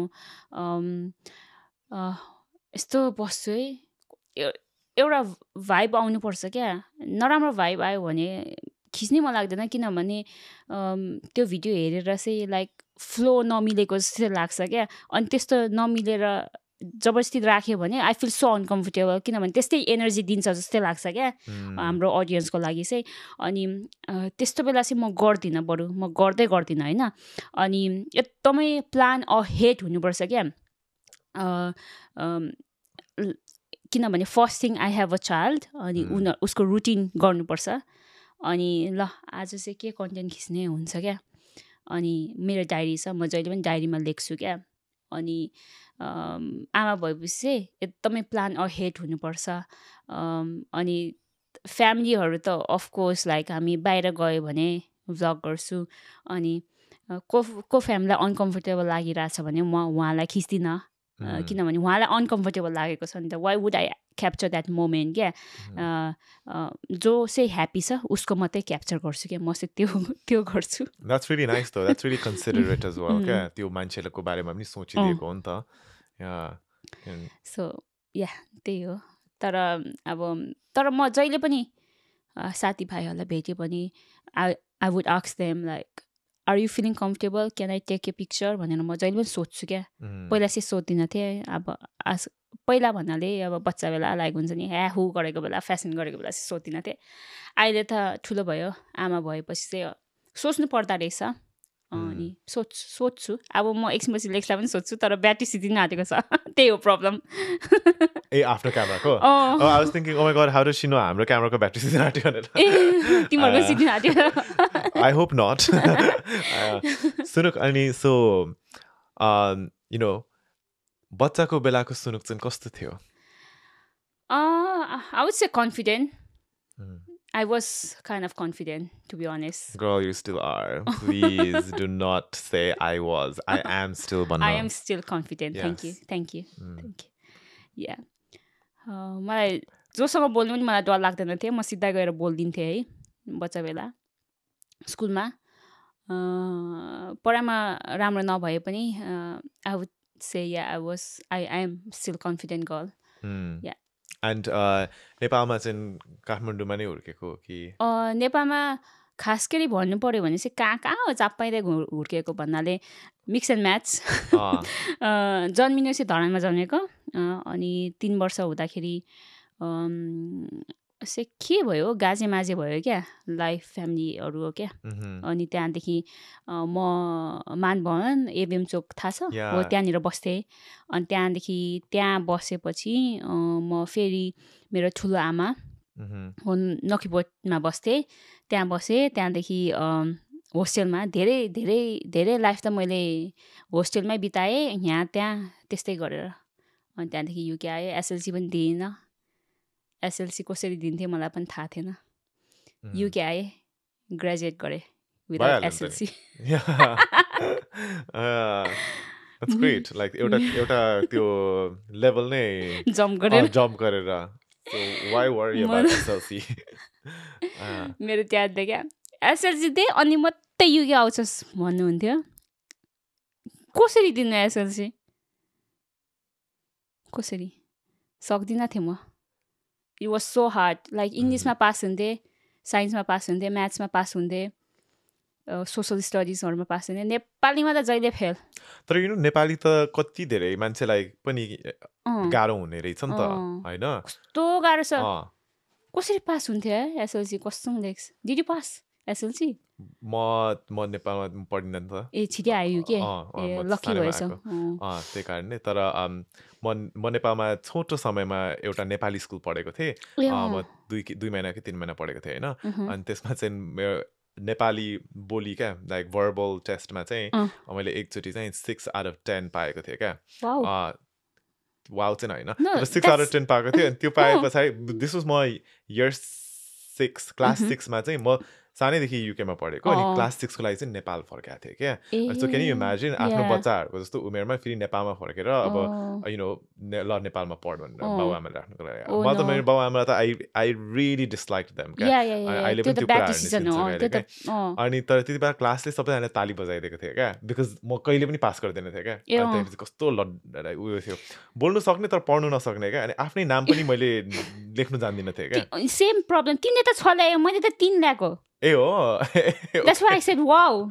Speaker 2: यस्तो बस्छु है, एउटा भाइब आउनुपर्छ क्या. नराम्रो भाइब आयो भने खिच्नै मन लाग्दैन, किनभने त्यो भिडियो हेरेर चाहिँ लाइक फ्लो नमिलेको जस्तो लाग्छ क्या. अनि त्यस्तो नमिलेर जबरजस्ती राख्यो भने आई फिल सो अनकम्फर्टेबल, किनभने त्यस्तै एनर्जी दिन्छ जस्तै लाग्छ क्या हाम्रो अडियन्सको लागि चाहिँ. अनि त्यस्तो बेला चाहिँ म गर्दिनँ, बरु म गर्दिनँ होइन. अनि एकदमै प्लान अहेड हुनुपर्छ क्या. किनभने first thing I have a child, अनि उसको रुटिन गर्नुपर्छ. अनि ल आज चाहिँ के कन्टेन्ट खिच्ने हुन्छ क्या. अनि मेरो डायरी छ, म जहिले पनि डायरीमा लेख्छु क्या. अनि आमा भएपछि चाहिँ एकदमै प्लान अहेड हुनुपर्छ. अनि फ्यामिलीहरू त अफकोर्स लाइक हामी बाहिर गयो भने भ्लग गर्छु. अनि को फ्यामिलीलाई अनकम्फर्टेबल लागिरहेछ भने म उहाँलाई खिच्दिनँ, किनभने उहाँलाई अनकम्फर्टेबल लागेको छ नि त. Why would I capture that moment क्या. जो चाहिँ ह्याप्पी छ उसको मात्रै क्याप्चर गर्छु क्या, म चाहिँ त्यो गर्छु.
Speaker 1: That's really nice though. That's really considerate as well क्या. त्यो मान्छेको बारेमा पनि सोचिदिएको हो नि त.
Speaker 2: सो या त्यही हो. तर म जहिले पनि साथीभाइहरूलाई भेट्यो भने I would ask them like are you feeling comfortable, can I take a picture भनेर म जहिले पनि सोध्छु क्या. पहिला चाहिँ सोध्दिनँ थिएँ. अब पहिला भन्नाले अब बच्चा बेला लाइक हुन्छ नि हु गरेको बेला, फेसन गरेको बेला चाहिँ सोध्दिनँ थिएँ. अहिले त ठुलो भयो, आमा भएपछि चाहिँ सोच्नु पर्दा रहेछ. अनि सोध्छु. अब म एकछिनपछि लेख्दा पनि सोध्छु, तर ब्याट्री सिद्धिन आँटेको छ, त्यही हो प्रब्लम.
Speaker 1: ए आफ्नो क्यामेराको? I was thinking, oh my god, how does she know हाम्रो क्यामेराको ब्याट्री सिद्धिन आँट्यो भनेर?
Speaker 2: तिमीहरूको सिद्धिन आँट्यो?
Speaker 1: I hope not. सुनुक, अनि सो you know बच्चाको बेलाको सुनुक चाहिँ कस्तो थियो?
Speaker 2: I would say confident. I was kind of confident, to be honest.
Speaker 1: Girl, you still are. Please do not say I was. I am still Banna.
Speaker 2: I am still confident. Yes. Thank you. या मलाई जोसँग बोल्नु पनि मलाई डर लाग्दैन थियो म सिधा गएर बोलिदिन्थेँ है बच्चा बेला स्कुलमा पढाइमा राम्रो नभए पनि I would say yeah I am still confident girl yeah
Speaker 1: and नेपालमा चाहिँ काठमाडौँमा नै हुर्केको कि
Speaker 2: नेपालमा खास गरी भन्नु पऱ्यो भने चाहिँ कहाँ कहाँ हो चाप्पाइँदै हुर्केको भन्नाले मिक्स एन्ड म्याच जन्मिनु चाहिँ धरानमा जन्मेको अनि 3 वर्ष हुँदाखेरि के भयो गाजे माझे भयो क्या लाइफ फ्यामिलीहरू हो क्या अनि त्यहाँदेखि म मानभवन एबिएम चोक थाहा छ हो त्यहाँनिर बस्थेँ अनि त्यहाँदेखि त्यहाँ बसेपछि म फेरि मेरो ठुलो आमा हो नखीपोटमा बस्थेँ त्यहाँ बसेँ त्यहाँदेखि होस्टेलमा धेरै धेरै धेरै लाइफ त मैले होस्टेलमै बिताएँ यहाँ त्यहाँ त्यस्तै गरेर अनि त्यहाँदेखि युके आएँ एसएलसी पनि दिइनँ एसएलसी कसरी दिन्थेँ मलाई पनि थाहा थिएन युके आएँ ग्रेजुएट गरेँ without SLC
Speaker 1: That's great. Like एउटा त्यो लेभल नै जम्प गरेर So why worry about SLC?
Speaker 2: मेरो त्याग दे क्या एसएलसी दे अनि मात्रै युके आउँछस् भन्नुहुन्थ्यो कसरी दिनु एसएलसी कसरी सक्दिनँ थिएँ म it was so hard like इङ्ग्लिसमा पास हुन्थेँ साइन्समा पास हुन्थेँ म्याथ्समा पास हुन्थेँ सोसल स्टडिजहरूमा पास हुन्थेँ नेपालीमा त जहिले फेल
Speaker 1: तर नेपाली त कति धेरै मान्छेलाई पनि गाह्रो हुने रहेछ नि त होइन
Speaker 2: कस्तो गाह्रो छ कसरी पास हुन्थ्यो है एसएलसी कस्तो देख्छ डिड यु पास एसएलसी
Speaker 1: म नेपालमा पढिनँ नि त
Speaker 2: ए छिटै आयो के लकी भएछ
Speaker 1: त्यही कारणले तर म नेपालमा छोटो समयमा एउटा नेपाली स्कुल पढेको थिएँ म 2 महिना कि 3 महिना पढेको थिएँ होइन अनि त्यसमा चाहिँ मेरो नेपाली बोली क्या लाइक भर्बल टेस्टमा चाहिँ मैले एकचोटि चाहिँ 6 out of 10 पाएको थिएँ क्या वाउ चाहिँ होइन तर 6 out of 10 पाएको थियो अनि त्यो पाए पछाडि दिस वाज म इयर 6 क्लास 6 मा चाहिँ म सानैदेखि युकेमा पढेको अनि क्लास 6 को लागि चाहिँ नेपाल फर्काएको थिएँ क्या सो क्यान यु इमेजिन आफ्नो बच्चाहरूको जस्तो उमेरमा फेरि नेपालमा फर्केर अब यु नो ल नेपालमा पढ भनेर बाउ आमाले राख्नुको लागि म त मेरो बाउ आमालाई त आई रियली डिसलाइक देम क्या अहिले पनि त्यो कुराहरू अनि तर त्यति बेला क्लासले सबैजनाले ताली बजाइदिएको थियो क्या बिकज म कहिले पनि पास गर्दैन थिएँ क्या त्यहाँपछि कस्तो उयो थियो बोल्नु सक्ने तर पढ्नु नसक्ने क्या अनि आफ्नै नाम पनि मैले लेख्नु जान्दिनँ थिएँ क्या
Speaker 2: सेम प्रब्लम तिमीले त 6 ल्यायो मैले त 3 ल्याएको
Speaker 1: ए हो
Speaker 2: That's why I said wow.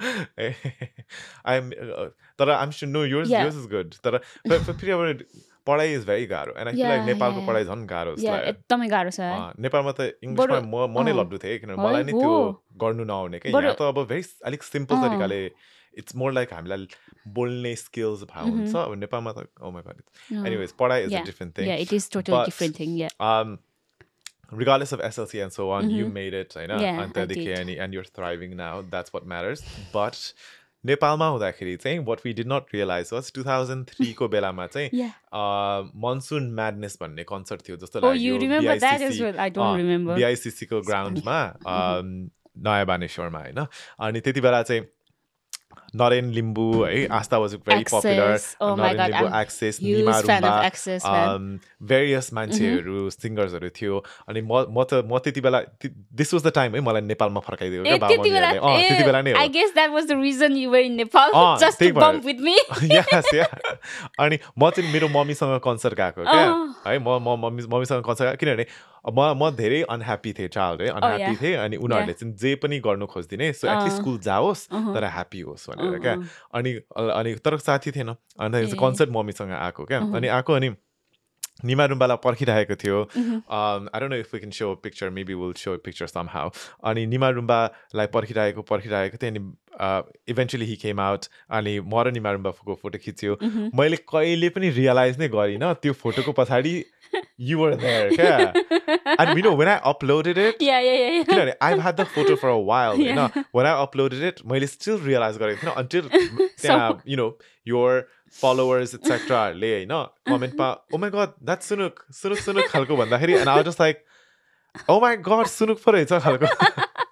Speaker 1: तर I'm sure no yours is good. तर फेरि अब पढाइ इज भेरी गाह्रो एन्ड आई फिल लाइक नेपालको पढाइ झन् गाह्रो जस्तो लाग्यो
Speaker 2: एकदमै गाह्रो छ
Speaker 1: नेपालमा त इङ्ग्लिसमा म नै लड्डु थिएँ किनभने मलाई नै त्यो गर्नु नआउने क्या यहाँ त अब भेरी अलिक सिम्पल तरिकाले इट्स मोर लाइक हामीलाई बोल्ने स्किल्स भाव हुन्छ अब नेपालमा त ओ माय गॉड एनीवेज पढाइ is a different thing
Speaker 2: yeah it is totally different thing yeah
Speaker 1: regardless of SLC and so on, you made it, and you're thriving now. That's what matters. But Nepalma हुँदाखेरि चाहिँ what we did not realize was 2003 को बेलामा चाहिँ Monsoon Madness भन्ने concert थियो जस्तो लाग्यो.
Speaker 2: Oh, you remember that as well? I don't remember.
Speaker 1: BICC को ग्राउन्डमा नयाँ बानेश्वरमा हैन अनि त्यति बेला चाहिँ Naren Limbu, Asta was very popular.
Speaker 2: Oh my God,
Speaker 1: Limbu,
Speaker 2: I'm
Speaker 1: Access,
Speaker 2: huge
Speaker 1: Nima
Speaker 2: fan
Speaker 1: Rumba,
Speaker 2: of Access,
Speaker 1: various मान्छेहरू सिङ्गर्सहरू थियो अनि म त्यति बेला this was the time मलाई नेपालमा फर्काइदियो क्या बाबुआमाले त्यति बेला नै हो
Speaker 2: I guess that was the reason you were in Nepal just to bump with me.
Speaker 1: Yes, yeah. अनि म चाहिँ मेरो मम्मीसँग कन्सर्ट गएको क्या है म मम्मीसँग कन्सर्ट गएको किनभने म धेरै अनह्याप्पी थिएँ चाइल्ड है अनह्याप्पी थिएँ अनि उनीहरूले चाहिँ जे पनि गर्नु खोज्दिने सो एटलिस्ट स्कुल जाओस् तर ह्याप्पी होस् भनेर क्या अनि तर साथी थिएन अनि कन्सर्ट मम्मीसँग आएको क्या अनि आएको अनि निमा रुम्बालाई पर्खिरहेको थियो I don't know if we can show a picture, maybe we'll show a picture somehow अनि निमा रुम्बालाई पर्खिरहेको थियो अनि eventually he came out अनि म र निमा रुम्बाको फोटो खिच्यो मैले कहिले पनि रियलाइज नै गरिनँ त्यो फोटोको पछाडि you were there yeah and you know when I uploaded it
Speaker 2: yeah
Speaker 1: I've had the photo for a while you know when I uploaded it मैले still realize गरेको थिएन until you know your followers etc ले हैन comment मा oh my god that's सुनुक खालको भन्दाखेरि and I was just like oh my god सुनुक पो रहेछ खालको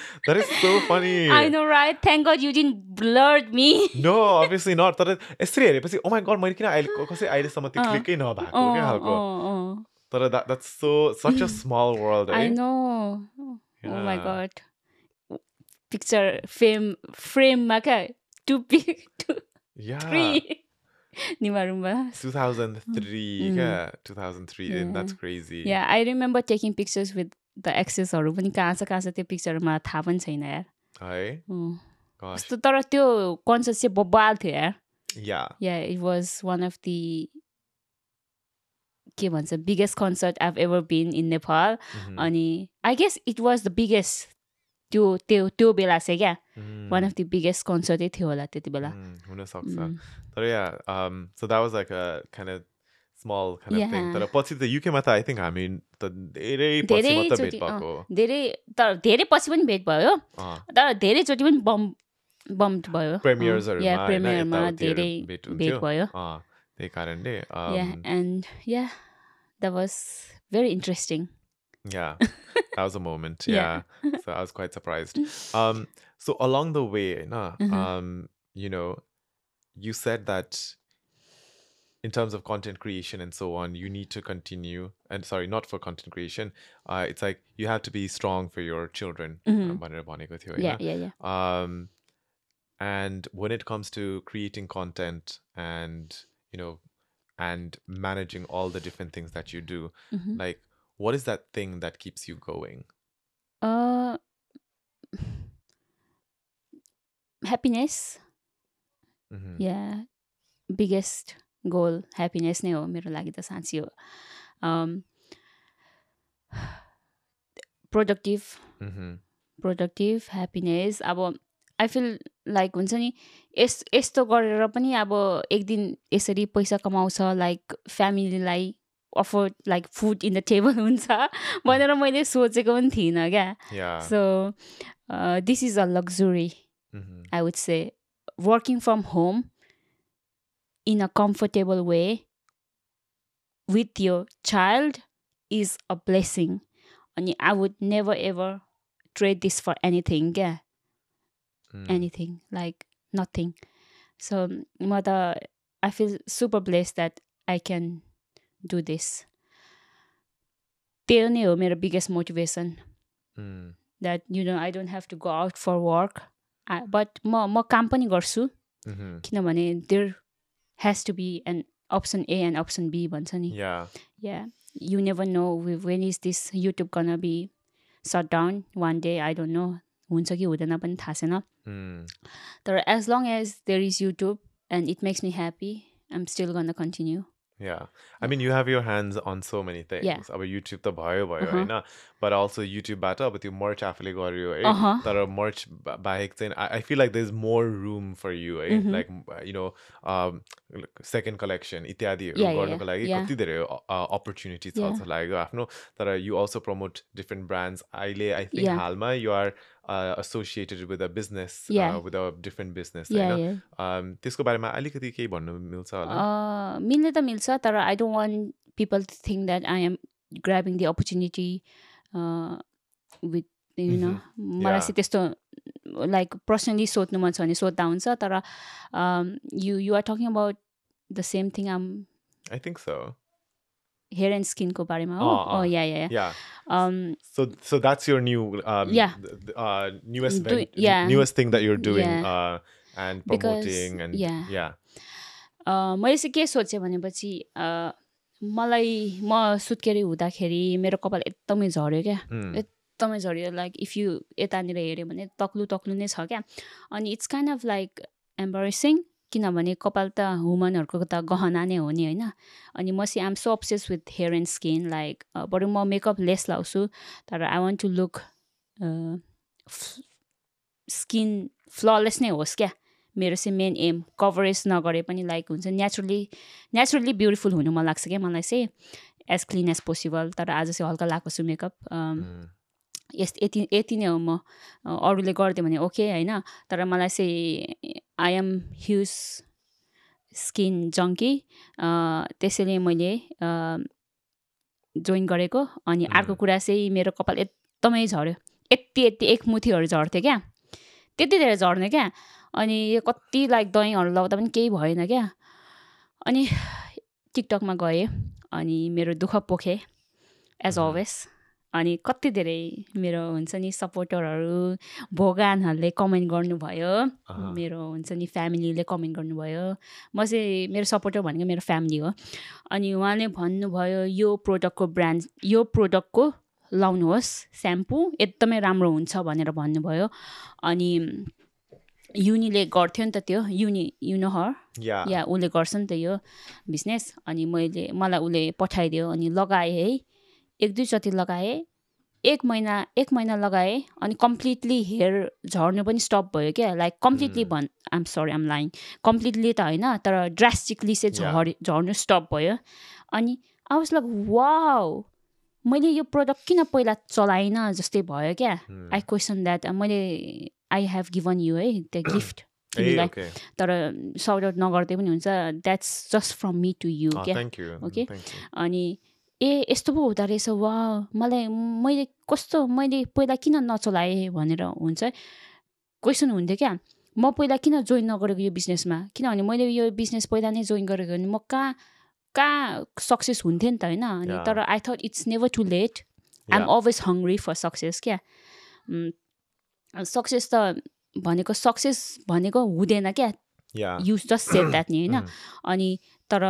Speaker 1: That is so funny.
Speaker 2: I know, right? Thank God you didn't blur me.
Speaker 1: No, obviously not. तर यसरी हेरेपछि oh my god मैले किन अहिले कसै अहिलेसम्म त्यो क्लिकै नभएको क्या खालको तर that's such a small world
Speaker 2: I know. Oh my God. Picture frame मा क्या too big three Nimarumba
Speaker 1: 2003 क्या 2003 that's crazy.
Speaker 2: Yeah, I remember taking pictures with the exes-हरु पनि कहाँ छ त्यो पिक्चरमा थाहा पनि छैन यार
Speaker 1: है gosh
Speaker 2: कस्तो तर त्यो कन्सर्ट चाहिँ बबाल थियो यार.
Speaker 1: Yeah,
Speaker 2: it was one of the के भन्छ biggest concert I've ever been in Nepal. अनि I guess it was the biggest त्यो बेला चाहिँ क्या one of the biggest concert थियो होला त्यति बेला.
Speaker 1: हुन सक्छ तर yeah so that was like a kind of small kind of thing तर पछि त UK मा त I think हामी त धेरै पछि मात्र भेट भएको
Speaker 2: धेरै पछि पनि भेट भयो तर धेरै चोटी पनि बम्ड भयो प्रेमियरमा धेरै भेट भयो
Speaker 1: त्यही कारणले
Speaker 2: and yeah that was very interesting.
Speaker 1: Yeah, that was a moment. Yeah. So I was quite surprised. So along the way, you know, you said that in terms of content creation and so on, you need to continue. And sorry, not for content creation. It's like you have to be strong for your children.
Speaker 2: Yeah.
Speaker 1: And when it comes to creating content and, you know, and managing all the different things that you do, like, what is that thing that keeps you going?
Speaker 2: Happiness. Yeah. Biggest goal happiness नै हो मेरो लागि त साँच्चै हो. Productive happiness. अब I feel like हुन्छ नि यस्तो गरेर पनि अब एक दिन यसरी पैसा कमाउँछ लाइक फ्यामिलीलाई afford like food in the table हुन्छ भनेर मैले सोचेको पनि थिइनँ क्या. So this is a luxury, I would say. Working from home in a comfortable way with your child is a blessing. And I would never ever trade this for anything. Yeah. Anything, like nothing. So I feel super blessed that I can do this. त्यो नै हो मेरो biggest motivation. That, you know, I don't have to go out for work. But म काम पनि गर्छु किनभने there has to be an option A and option B भन्छ नि. Yeah. You never know when is this YouTube gonna be shut down one day. I don't know. हुन्छ कि हुँदैन पनि थाहा छैन. तर as long as there is YouTube and it makes me happy, I'm still gonna continue.
Speaker 1: Yeah. I mean, you have your hands on so many things.
Speaker 2: Yeah.
Speaker 1: अब YouTube त भयो होइन but also YouTube बाट अब त्यो merch आफूले गर्यो है तर merch बाहेक चाहिँ I feel like there's more room for you है like you know second collection इत्यादिहरू गर्नको लागि कति धेरै opportunity छ जस्तो लाग्यो आफ्नो तर you also promote different brands. अहिले I think हालमा you are associated with a business with a different business होइन त्यसको बारेमा अलिकति केही भन्नु मिल्छ होला?
Speaker 2: मिल्न त मिल्छ तर I don't want people to think that I am grabbing the opportunity with you know मलाई चाहिँ त्यस्तो like personally सोध्नु मन छ भने सोध्दा हुन्छ तर you are talking about the same thing.
Speaker 1: I think so.
Speaker 2: Hair and skin ko बारेमा हो. Yeah.
Speaker 1: So that's your new newest thing that you're doing and promoting and
Speaker 2: मैले चाहिँ के सोचे भनेपछि म सुत्केरी हुँदाखेरि मेरो कपाल एकदमै झर्यो क्या. एकदमै झर्यो लाइक इफ यु यतानिर हेऱ्यो भने तक्लु नै छ क्या. अनि it's kind of like embarrassing किनभने कपाल त वुमनहरूको त गहना नै हो नि होइन. अनि म चाहिँ I'm so obsess with hair and skin like बरु म मेकअप लेस लाउँछु तर I want to look skin flawless नै होस् क्या. मेरो चाहिँ मेन एम कभरेज नगरे पनि लाइक हुन्छ नेचुरली ब्युटिफुल हुनु मन लाग्छ क्या मलाई चाहिँ एज क्लिन एज पोसिबल. तर आज चाहिँ हल्का लगाएको छु मेकअप. यति नै हो. म अरूले गरिदियो भने ओके होइन तर मलाई चाहिँ I am huge skin junkie त्यसैले मैले जोइन गरेको. अनि अर्को कुरा चाहिँ मेरो कपाल एकदमै झऱ्यो यति यति एक मुठीहरू झर्थ्यो क्या त्यति धेरै झर्ने क्या अनि कति लाइक दहीहरू लाउँदा पनि केही भएन क्या अनि टिकटकमा गएँ अनि मेरो दुःख पोखेँ एज अलवेज अनि कति धेरै मेरो हुन्छ नि सपोर्टरहरू भोगानहरूले कमेन्ट गर्नुभयो मेरो हुन्छ नि फ्यामिलीले कमेन्ट गर्नुभयो म चाहिँ मेरो सपोर्टर भनेको मेरो फ्यामिली हो अनि उहाँले भन्नुभयो यो प्रोडक्टको लाउनुहोस् स्याम्पू एकदमै राम्रो हुन्छ भनेर भन्नुभयो अनि युनिले गर्थ्यो नि त त्यो यु नो हर या उसले गर्छ नि त यो बिजनेस अनि मलाई उसले पठाइदियो अनि लगाएँ है एक दुईचोटि लगाएँ एक महिना लगाएँ अनि कम्प्लिटली हेयर झर्नु पनि स्टप भयो क्या like completely I'm sorry I'm lying completely त होइन तर ड्रास्टिकली चाहिँ झर्नु स्टप भयो अनि आई वाज लाइक वाउ मैले यो प्रडक्ट किन पहिला चलाइनँ जस्तै भयो क्या आई क्वेसन द्याट मैले आई हेभ गिभन यु है त्यो गिफ्ट तिमीलाई तर साउट आउट नगर्दै पनि हुन्छ that's just from me to you क्या ओके अनि यस्तो पो हुँदो रहेछ वा मैले पहिला किन नचलाएँ भनेर हुन्छ क्वेसन हुन्थ्यो क्या म पहिला किन जोइन नगरेको यो बिजनेसमा किनभने मैले यो बिजनेस पहिला नै जोइन गरेको भने म कहाँ सक्सेस हुन्थेँ नि त होइन अनि तर I thought it's never too late I am always hungry for success क्या सक्सेस भनेको हुँदैन क्या यु जस्ट सेड द्याट नि होइन अनि तर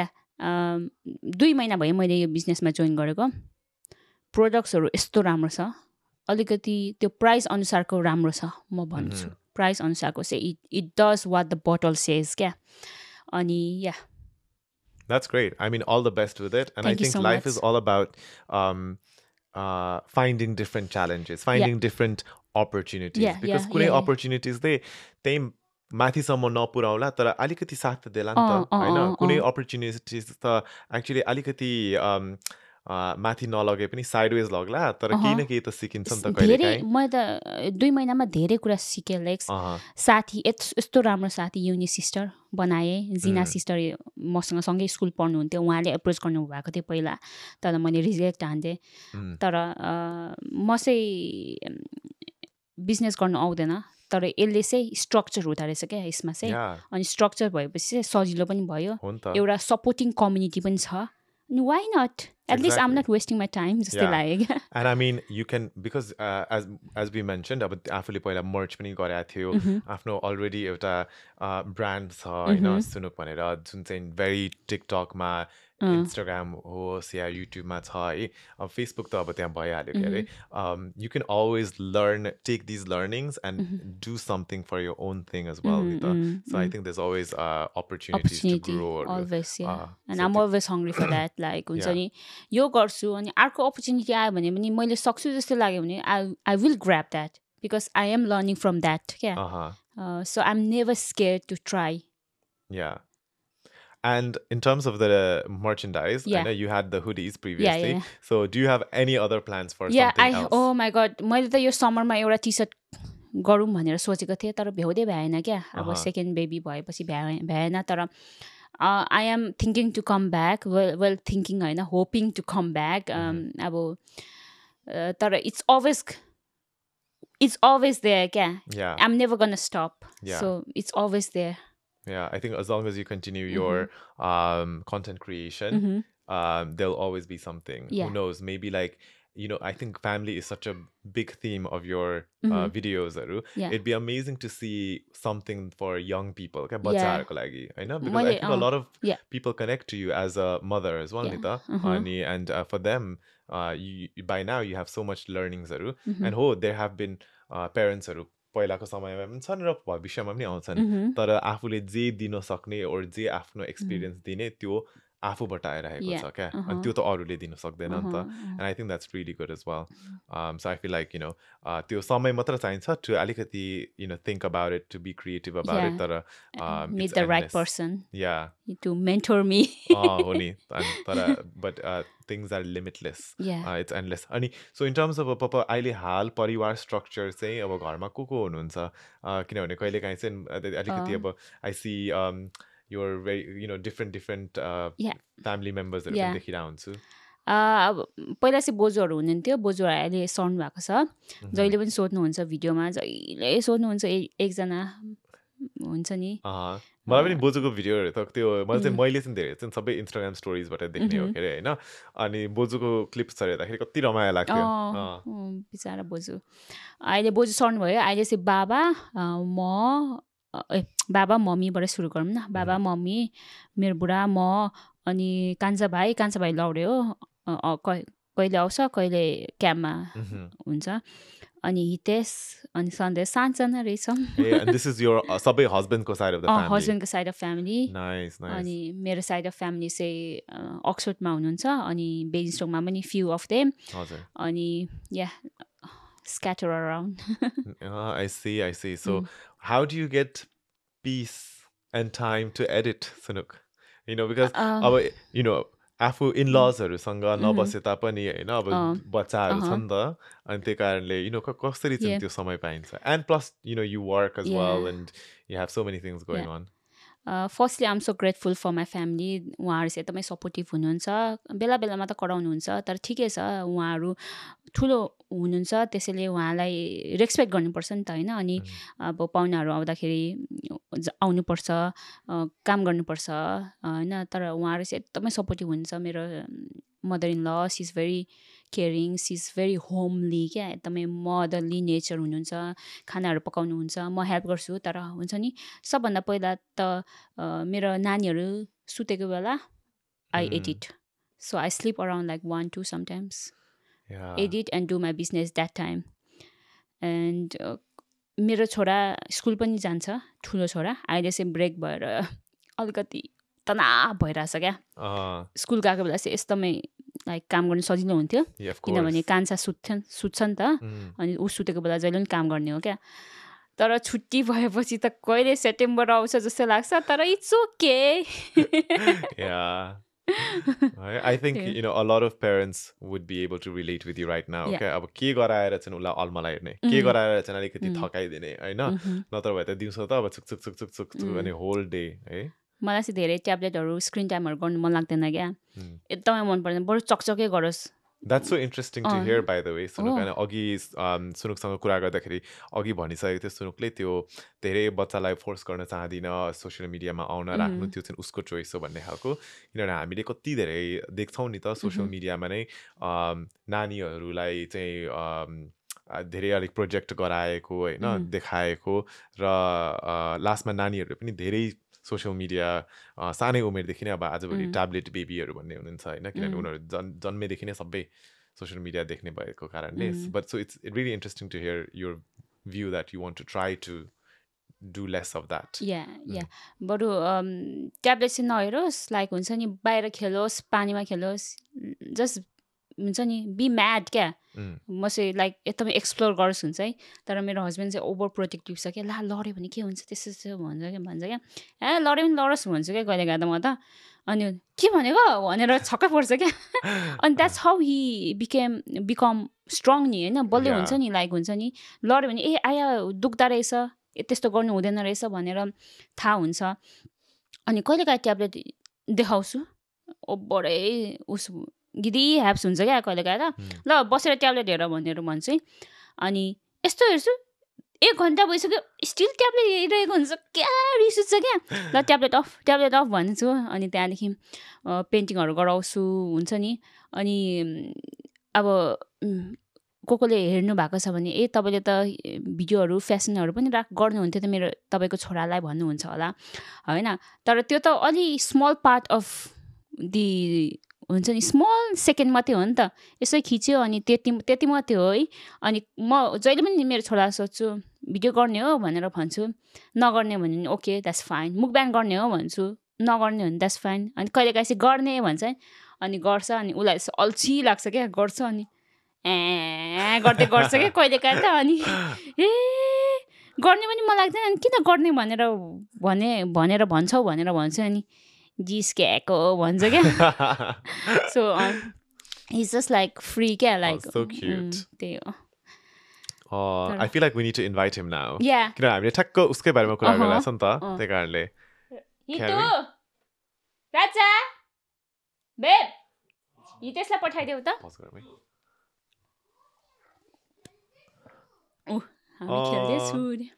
Speaker 2: 2 महिना भयो मैले यो बिजनेसमा जोइन गरेको प्रोडक्ट्सहरू यस्तो राम्रो छ अलिकति त्यो प्राइस अनुसारको राम्रो छ म भन्छु प्राइस अनुसारको चाहिँ it does what the bottle says क्या अनि
Speaker 1: That's great. I mean, all the best with it. And I think life is all about finding different challenges, finding different opportunities. Because कुनै opportunities they माथिसम्म नपुर्याउला तर अलिकति साथ त देला नि त हैन कुनै opportunities त actually अलिकति माथि नलगे पनि साइडवेज लग्ला तर केही न केही त सिकिन्छ नि त कहिलेकाहीँ
Speaker 2: म त 2 महिनामा धेरै कुरा सिकेँ लाइक साथी यस्तो राम्रो साथी युनि सिस्टर बनाएँ जिना सिस्टर मसँग सँगै स्कुल पढ्नुहुन्थ्यो उहाँले एप्रोच गर्नुभएको थियो पहिला तर मैले रिजेक्ट हान्थेँ तर म चाहिँ बिजनेस गर्नु आउँदैन तर यसले चाहिँ स्ट्रक्चर हुँदो रहेछ क्या यसमा चाहिँ अनि स्ट्रक्चर भएपछि चाहिँ सजिलो पनि भयो एउटा सपोर्टिङ कम्युनिटी पनि छ अनि why not at least I'm not wasting my time जस्तै लाग्यो
Speaker 1: and I mean you can because as we mentioned अब आफूले पहिला मर्च पनि गरेको थियो आफ्नो अलरेडी एउटा ब्रान्ड छ हैन सुनुक भनेर जुन चाहिँ भेरी टिकटकमा इन्स्टाग्राम होस् या युट्युबमा छ है अब फेसबुक त अब त्यहाँ भइहाल्यो के अरे you can always take these learnings and do something for your own thing as well so I think there's always opportunities to grow
Speaker 2: always and I'm always hungry for that like हुन्छ नि यो गर्छु अनि अर्को opportunity आयो भने पनि मैले सक्छु जस्तो लाग्यो भने I will grab that because I am learning from that so I'm never scared to try
Speaker 1: And in terms of the merchandise, I know you had the hoodies previously. So do you have any other plans for something else?
Speaker 2: Oh my god, मैले त यो समरमा एउटा T-shirt गरौँ भनेर सोचेको थिएँ तर भ्याउँदै भएन क्या अब सेकेन्ड बेबी भएपछि भएन तर I am thinking to come back well thinking होइन hoping to come back अब तर it's always there क्या I'm never gonna stop so it's always there
Speaker 1: I think as long as you continue your content creation there'll always be something who knows maybe like you know I think family is such a big theme of your videos it'd be amazing to see something for young people okay bachhaharko lagi हैन because I think a lot of people connect to you as a mother as well nita and for them by now you have so much learnings and there have been parents पहिलाको समयमा पनि छन् र भविष्यमा पनि आउँछन् तर आफूले जे दिन सक्ने or जे आफ्नो एक्सपिरियन्स दिने त्यो आफूबाट आइरहेको छ क्या अनि त्यो त अरूले दिन सक्दैन नि त and I think that's really good as well so I feel like you know त्यो समय मात्र चाहिन्छ to अलिकति you know think about it to be creative about it तर
Speaker 2: meet the right person to mentor me
Speaker 1: हो नि but things are limitless it's endless अनि so in terms of अहिले हाल परिवार स्ट्रक्चर चाहिँ अब घरमा को हुनुहुन्छ किनभने कहिलेकाहीँ चाहिँ अलिकति अब I see your very you know different family members देखिरा हुन्छु
Speaker 2: अब पहिला चाहिँ बोजूहरू हुनुहुन्थ्यो बोजूहरू अहिले सर्नु भएको छ जहिले पनि सोध्नुहुन्छ भिडियोमा जहिले सोध्नुहुन्छ एकजना हुन्छ नि
Speaker 1: मलाई पनि बोजूको भिडियोहरू त त्यो मैले चाहिँ धेरै चाहिँ सबै इन्स्टाग्राम स्टोरिजबाट देख्ने हो के अरे होइन अनि बोजूको क्लिप्सहरू हेर्दाखेरि कति रमाइलो लाग्थ्यो
Speaker 2: बिचरा बोजू अहिले बोजू सर्नु भयो अहिले चाहिँ बाबा मम्मीबाट सुरु गरौँ न बाबा मम्मी मेरो बुढा म अनि कान्छा भाइ लौड्यो कहिले आउँछ कहिले क्याम्पमा हुन्छ अनि हितेश अनि सन्देश सानसाना रहेछौँ
Speaker 1: दिस इज योर सबै हस्बेन्डको साइड अफ द फ्यामिली
Speaker 2: हस्बेन्डको साइड अफ फ्यामिली
Speaker 1: नाइस
Speaker 2: अनि मेरो साइड अफ फ्यामिली चाहिँ अक्सफोर्डमा हुनुहुन्छ अनि बेजिङस्टोकमा पनि फ्यु अफ देम अनि या scatter around.
Speaker 1: I see. So how do you get peace and time to edit, Sunuk? Because आफू in-lawsहरूसँग नबसे तापनि होइन अब बच्चाहरू छ नि त अनि त्यही कारणले कसरी चाहिँ त्यो समय पाइन्छ and plus you work as well and you have so many things going on.
Speaker 2: Firstly I am so grateful for my family उहाँहरू चाहिँ एकदमै सपोर्टिभ हुनुहुन्छ बेला बेलामा त कराउनुहुन्छ तर ठिकै छ उहाँहरू ठुलो हुनुहुन्छ त्यसैले उहाँलाई रेस्पेक्ट गर्नुपर्छ नि त होइन अनि अब पाहुनाहरू आउँदाखेरि आउनुपर्छ काम गर्नुपर्छ होइन तर उहाँहरू चाहिँ एकदमै सपोर्टिभ हुनुहुन्छ मेरो mother in law she is very caring she is very homely क्या एकदमै मदरली नेचर हुनुहुन्छ खानाहरू पकाउनुहुन्छ म हेल्प गर्छु तर हुन्छ नि सबभन्दा पहिला त मेरो नानीहरू सुतेको बेला I edit so I sleep around like 1-2 sometimes edit and do my business that time and मेरो छोरा स्कुल पनि जान्छ ठुलो छोरा अहिले चाहिँ ब्रेक भएर अलिकति तनाव भइरहेछ क्या स्कुल गएको बेला चाहिँ एकदमै लाइक काम गर्नु सजिलो हुन्थ्यो किनभने कान्छा सुत्छ नि त अनि ऊ सुतेको बेला जहिले पनि काम गर्ने हो क्या तर छुट्टी भएपछि त कहिले सेप्टेम्बर आउँछ जस्तो लाग्छ तर it's okay
Speaker 1: I think a lot of parents would be able to relate with you right now. Okay, अब के गराएर चाहिँ उसलाई अल्मलाई हेर्ने के गराएर चाहिँ अलिकति थकाइदिने होइन नत्र भए त दिउँसो त अब छुक अनि होल डे है
Speaker 2: मलाई चाहिँ धेरै ट्याब्लेटहरू स्क्रिन टाइमहरू गर्नु मन लाग्दैन क्या एकदमै मन पर्दैन बरु चकचकै गरोस्
Speaker 1: That's so interesting to hear, by the way. Sunuk and अघि सुनुकसँग कुरा गर्दाखेरि अघि भनिसकेको थियो सुनुकले त्यो धेरै बच्चालाई फोर्स गर्न चाहदिन सोसियल मिडियामा आउन राख्नु त्यो चाहिँ उसको चोइस हो भन्ने खालको किनभने हामीले कति धेरै देख्छौँ नि त सोसियल मिडियामा नै नानीहरूलाई चाहिँ धेरै अलिक प्रोजेक्ट गराएको होइन देखाएको र लास्टमा नानीहरूले पनि धेरै सोसियल मिडिया सानै उमेरदेखि नै अब आजभोलि ट्याब्लेट बेबीहरू भन्ने हुनुहुन्छ होइन किनभने उनीहरू जन्मेदेखि नै सबै सोसियल मिडिया देख्ने भएको कारणले but so it's really interesting to hear your view that you want to try to do less of that
Speaker 2: yeah बरु ट्याब्लेट चाहिँ नहेरोस् लाइक हुन्छ नि बाहिर खेलोस् पानीमा खेलोस् जस्ट हुन्छ नि बी म्याड क्या म चाहिँ लाइक एकदमै एक्सप्लोर गरोस् हुन्छ है तर मेरो हस्बेन्ड चाहिँ ओभर प्रोटेक्टिभ छ क्या ला लड्यो भने के हुन्छ त्यस्तो भन्छ क्या ए लड्यो भने लडोस् भन्छु क्या कहिले काहीँ त म त अनि के भनेको भनेर छक्कै पर्छ क्या अनि that's how he become strong नि होइन बलियो हुन्छ नि लाइक हुन्छ नि लड्यो भने ए आया दुख्दा रहेछ त्यस्तो गर्नु हुँदैन रहेछ भनेर थाहा हुन्छ अनि कहिले काहीँ ट्याब्लेट देखाउँछु ओभरै उस गिदी ह्याप्स हुन्छ क्या कहिले काहीँ त ल बसेर ट्याब्लेट हेर भनेर भन्छु है अनि यस्तो हेर्छु 1 घन्टा भइसक्यो स्टिल ट्याब्लेट हेरिरहेको हुन्छ क्या रिस उठ्छ क्या ल ट्याब्लेट अफ भन्छु अनि त्यहाँदेखि पेन्टिङहरू गराउँछु हुन्छ नि अनि अब कसले हेर्नु भएको छ भने ए तपाईँले त भिडियोहरू फेसनहरू पनि गर्नुहुन्थ्यो त मेरो तपाईँको छोरालाई भन्नुहुन्छ होला होइन तर त्यो त अलि स्मल पार्ट अफ दि हुन्छ नि स्मल सेकेन्ड मात्रै हो नि त यसै खिच्यो अनि त्यति मात्रै हो है अनि म जहिले पनि मेरो छोरालाई सोध्छु भिडियो गर्ने हो भनेर भन्छु नगर्ने भने ओके द्याट्स फाइन मुखबिङ गर्ने हो भन्छु नगर्ने हो भने द्याट्स फाइन अनि कहिले काहीँ चाहिँ गर्ने भन्छ अनि गर्छ अनि उसलाई अल्छी लाग्छ क्या गर्छ अनि गर्दै गर्छ क्या कहिले काहीँ त अनि ए गर्ने पनि मन लाग्दैन अनि किन गर्ने भनेर भन्छौ भनेर भन्छु अनि जिस्क्याएको भन्छ क्या so it's just like free क्या लाइक त्यही हो
Speaker 1: I feel like we need to invite him now. किनभने हामीले ठ्याक्क उसकै बारेमा कुरा गरिरहेको छ नि त त्यही कारणले
Speaker 2: हितु राजा बेब हितेशलाई पठाइदेऊ त
Speaker 1: Pause गरौँ है।
Speaker 2: हामी खेल्दैछु नि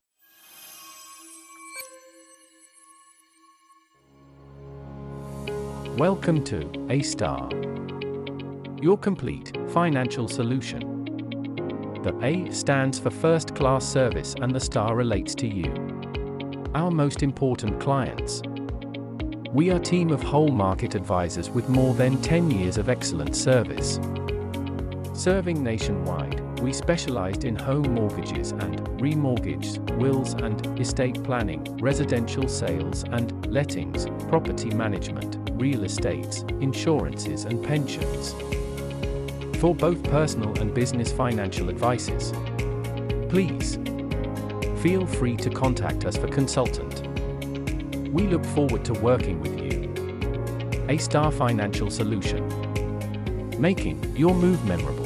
Speaker 3: Welcome to A-Star, your complete financial solution. The A stands for first class service and the star relates to you, our most important clients. We are a team of whole market advisors with more than 10 years of excellent service. Serving nationwide, we specialized in home mortgages and remortgages, wills and estate planning, residential sales and lettings, property management, real estates, insurances and pensions. For both personal and business financial advices, please feel free to contact us for consultant. We look forward to working with you. A-Star Financial Solution, making your move memorable.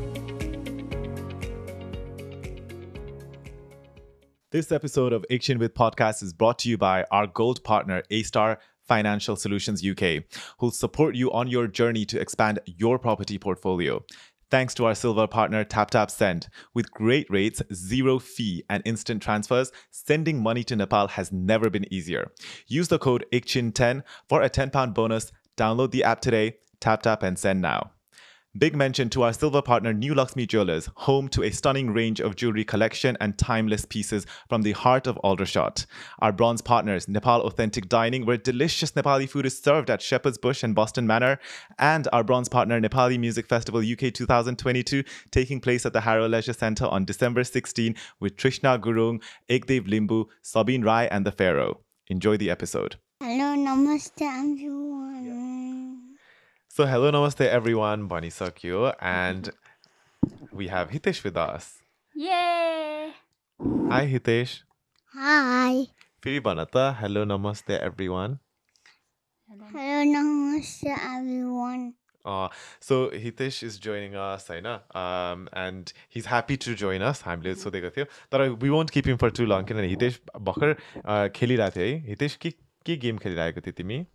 Speaker 1: This episode of Action with Podcast is brought to you by our gold partner, A-Star Financial Solutions UK, who'll support you on your journey to expand your property portfolio. Thanks to our silver partner, TapTapSend. With great rates, zero fee, and instant transfers, sending money to Nepal has never been easier. Use the code IKCHIN10 for a £10 bonus. Download the app today, TapTap and send now. Big mention to our silver partner, New Lakshmi Jewelers, home to a stunning range of jewelry collection and timeless pieces from the heart of Aldershot. Our bronze partners, Nepal Authentic Dining, where delicious Nepali food is served at Shepherd's Bush and Boston Manor. And our bronze partner, Nepali Music Festival UK 2022, taking place at the Harrow Leisure Centre on December 16 with Trishna Gurung, Ekdev Limbu, Sabine Rai and the Pharaoh. Enjoy the episode.
Speaker 4: Hello, namaste everyone.
Speaker 1: So hello, namaste everyone, Banisakyo, and we have Hitesh with us.
Speaker 2: Yay!
Speaker 1: Hi Hitesh.
Speaker 4: Hi.
Speaker 1: Firi banata, hello, namaste everyone.
Speaker 4: Hello, namaste everyone.
Speaker 1: So Hitesh is joining us, and he's happy to join us. But we won't keep him for too long. Hitesh Bakar खेलिरहेको थियो है. Hitesh के game खेलिरहेको थियो तिमी?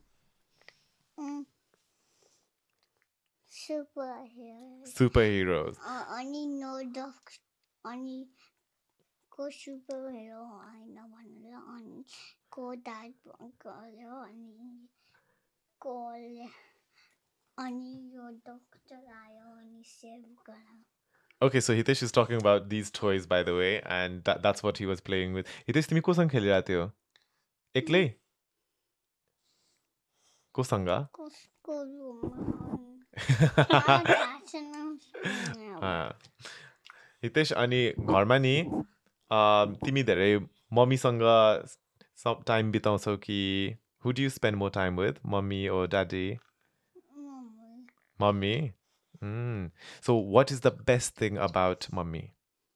Speaker 1: Superheroes.
Speaker 4: Any node of any को superhero होइन भनेर अनि को dad गर्यो अनि कोले अनि यो doctor आयो अनि save गर्यो.
Speaker 1: Okay, so Hitesh is talking about these toys, by the way, and that's what he was playing with. Hitesh, तिमी कोसँग खेलिरहेको थियो? एक्लै? कोसँग?
Speaker 4: को रुममा
Speaker 1: हितेश अनि घरमा नि तिमी धेरै मम्मीसँग टाइम बिताउँछौ कि who do you spend more time with, mommy or daddy? Mommy. So what is the best thing about mommy?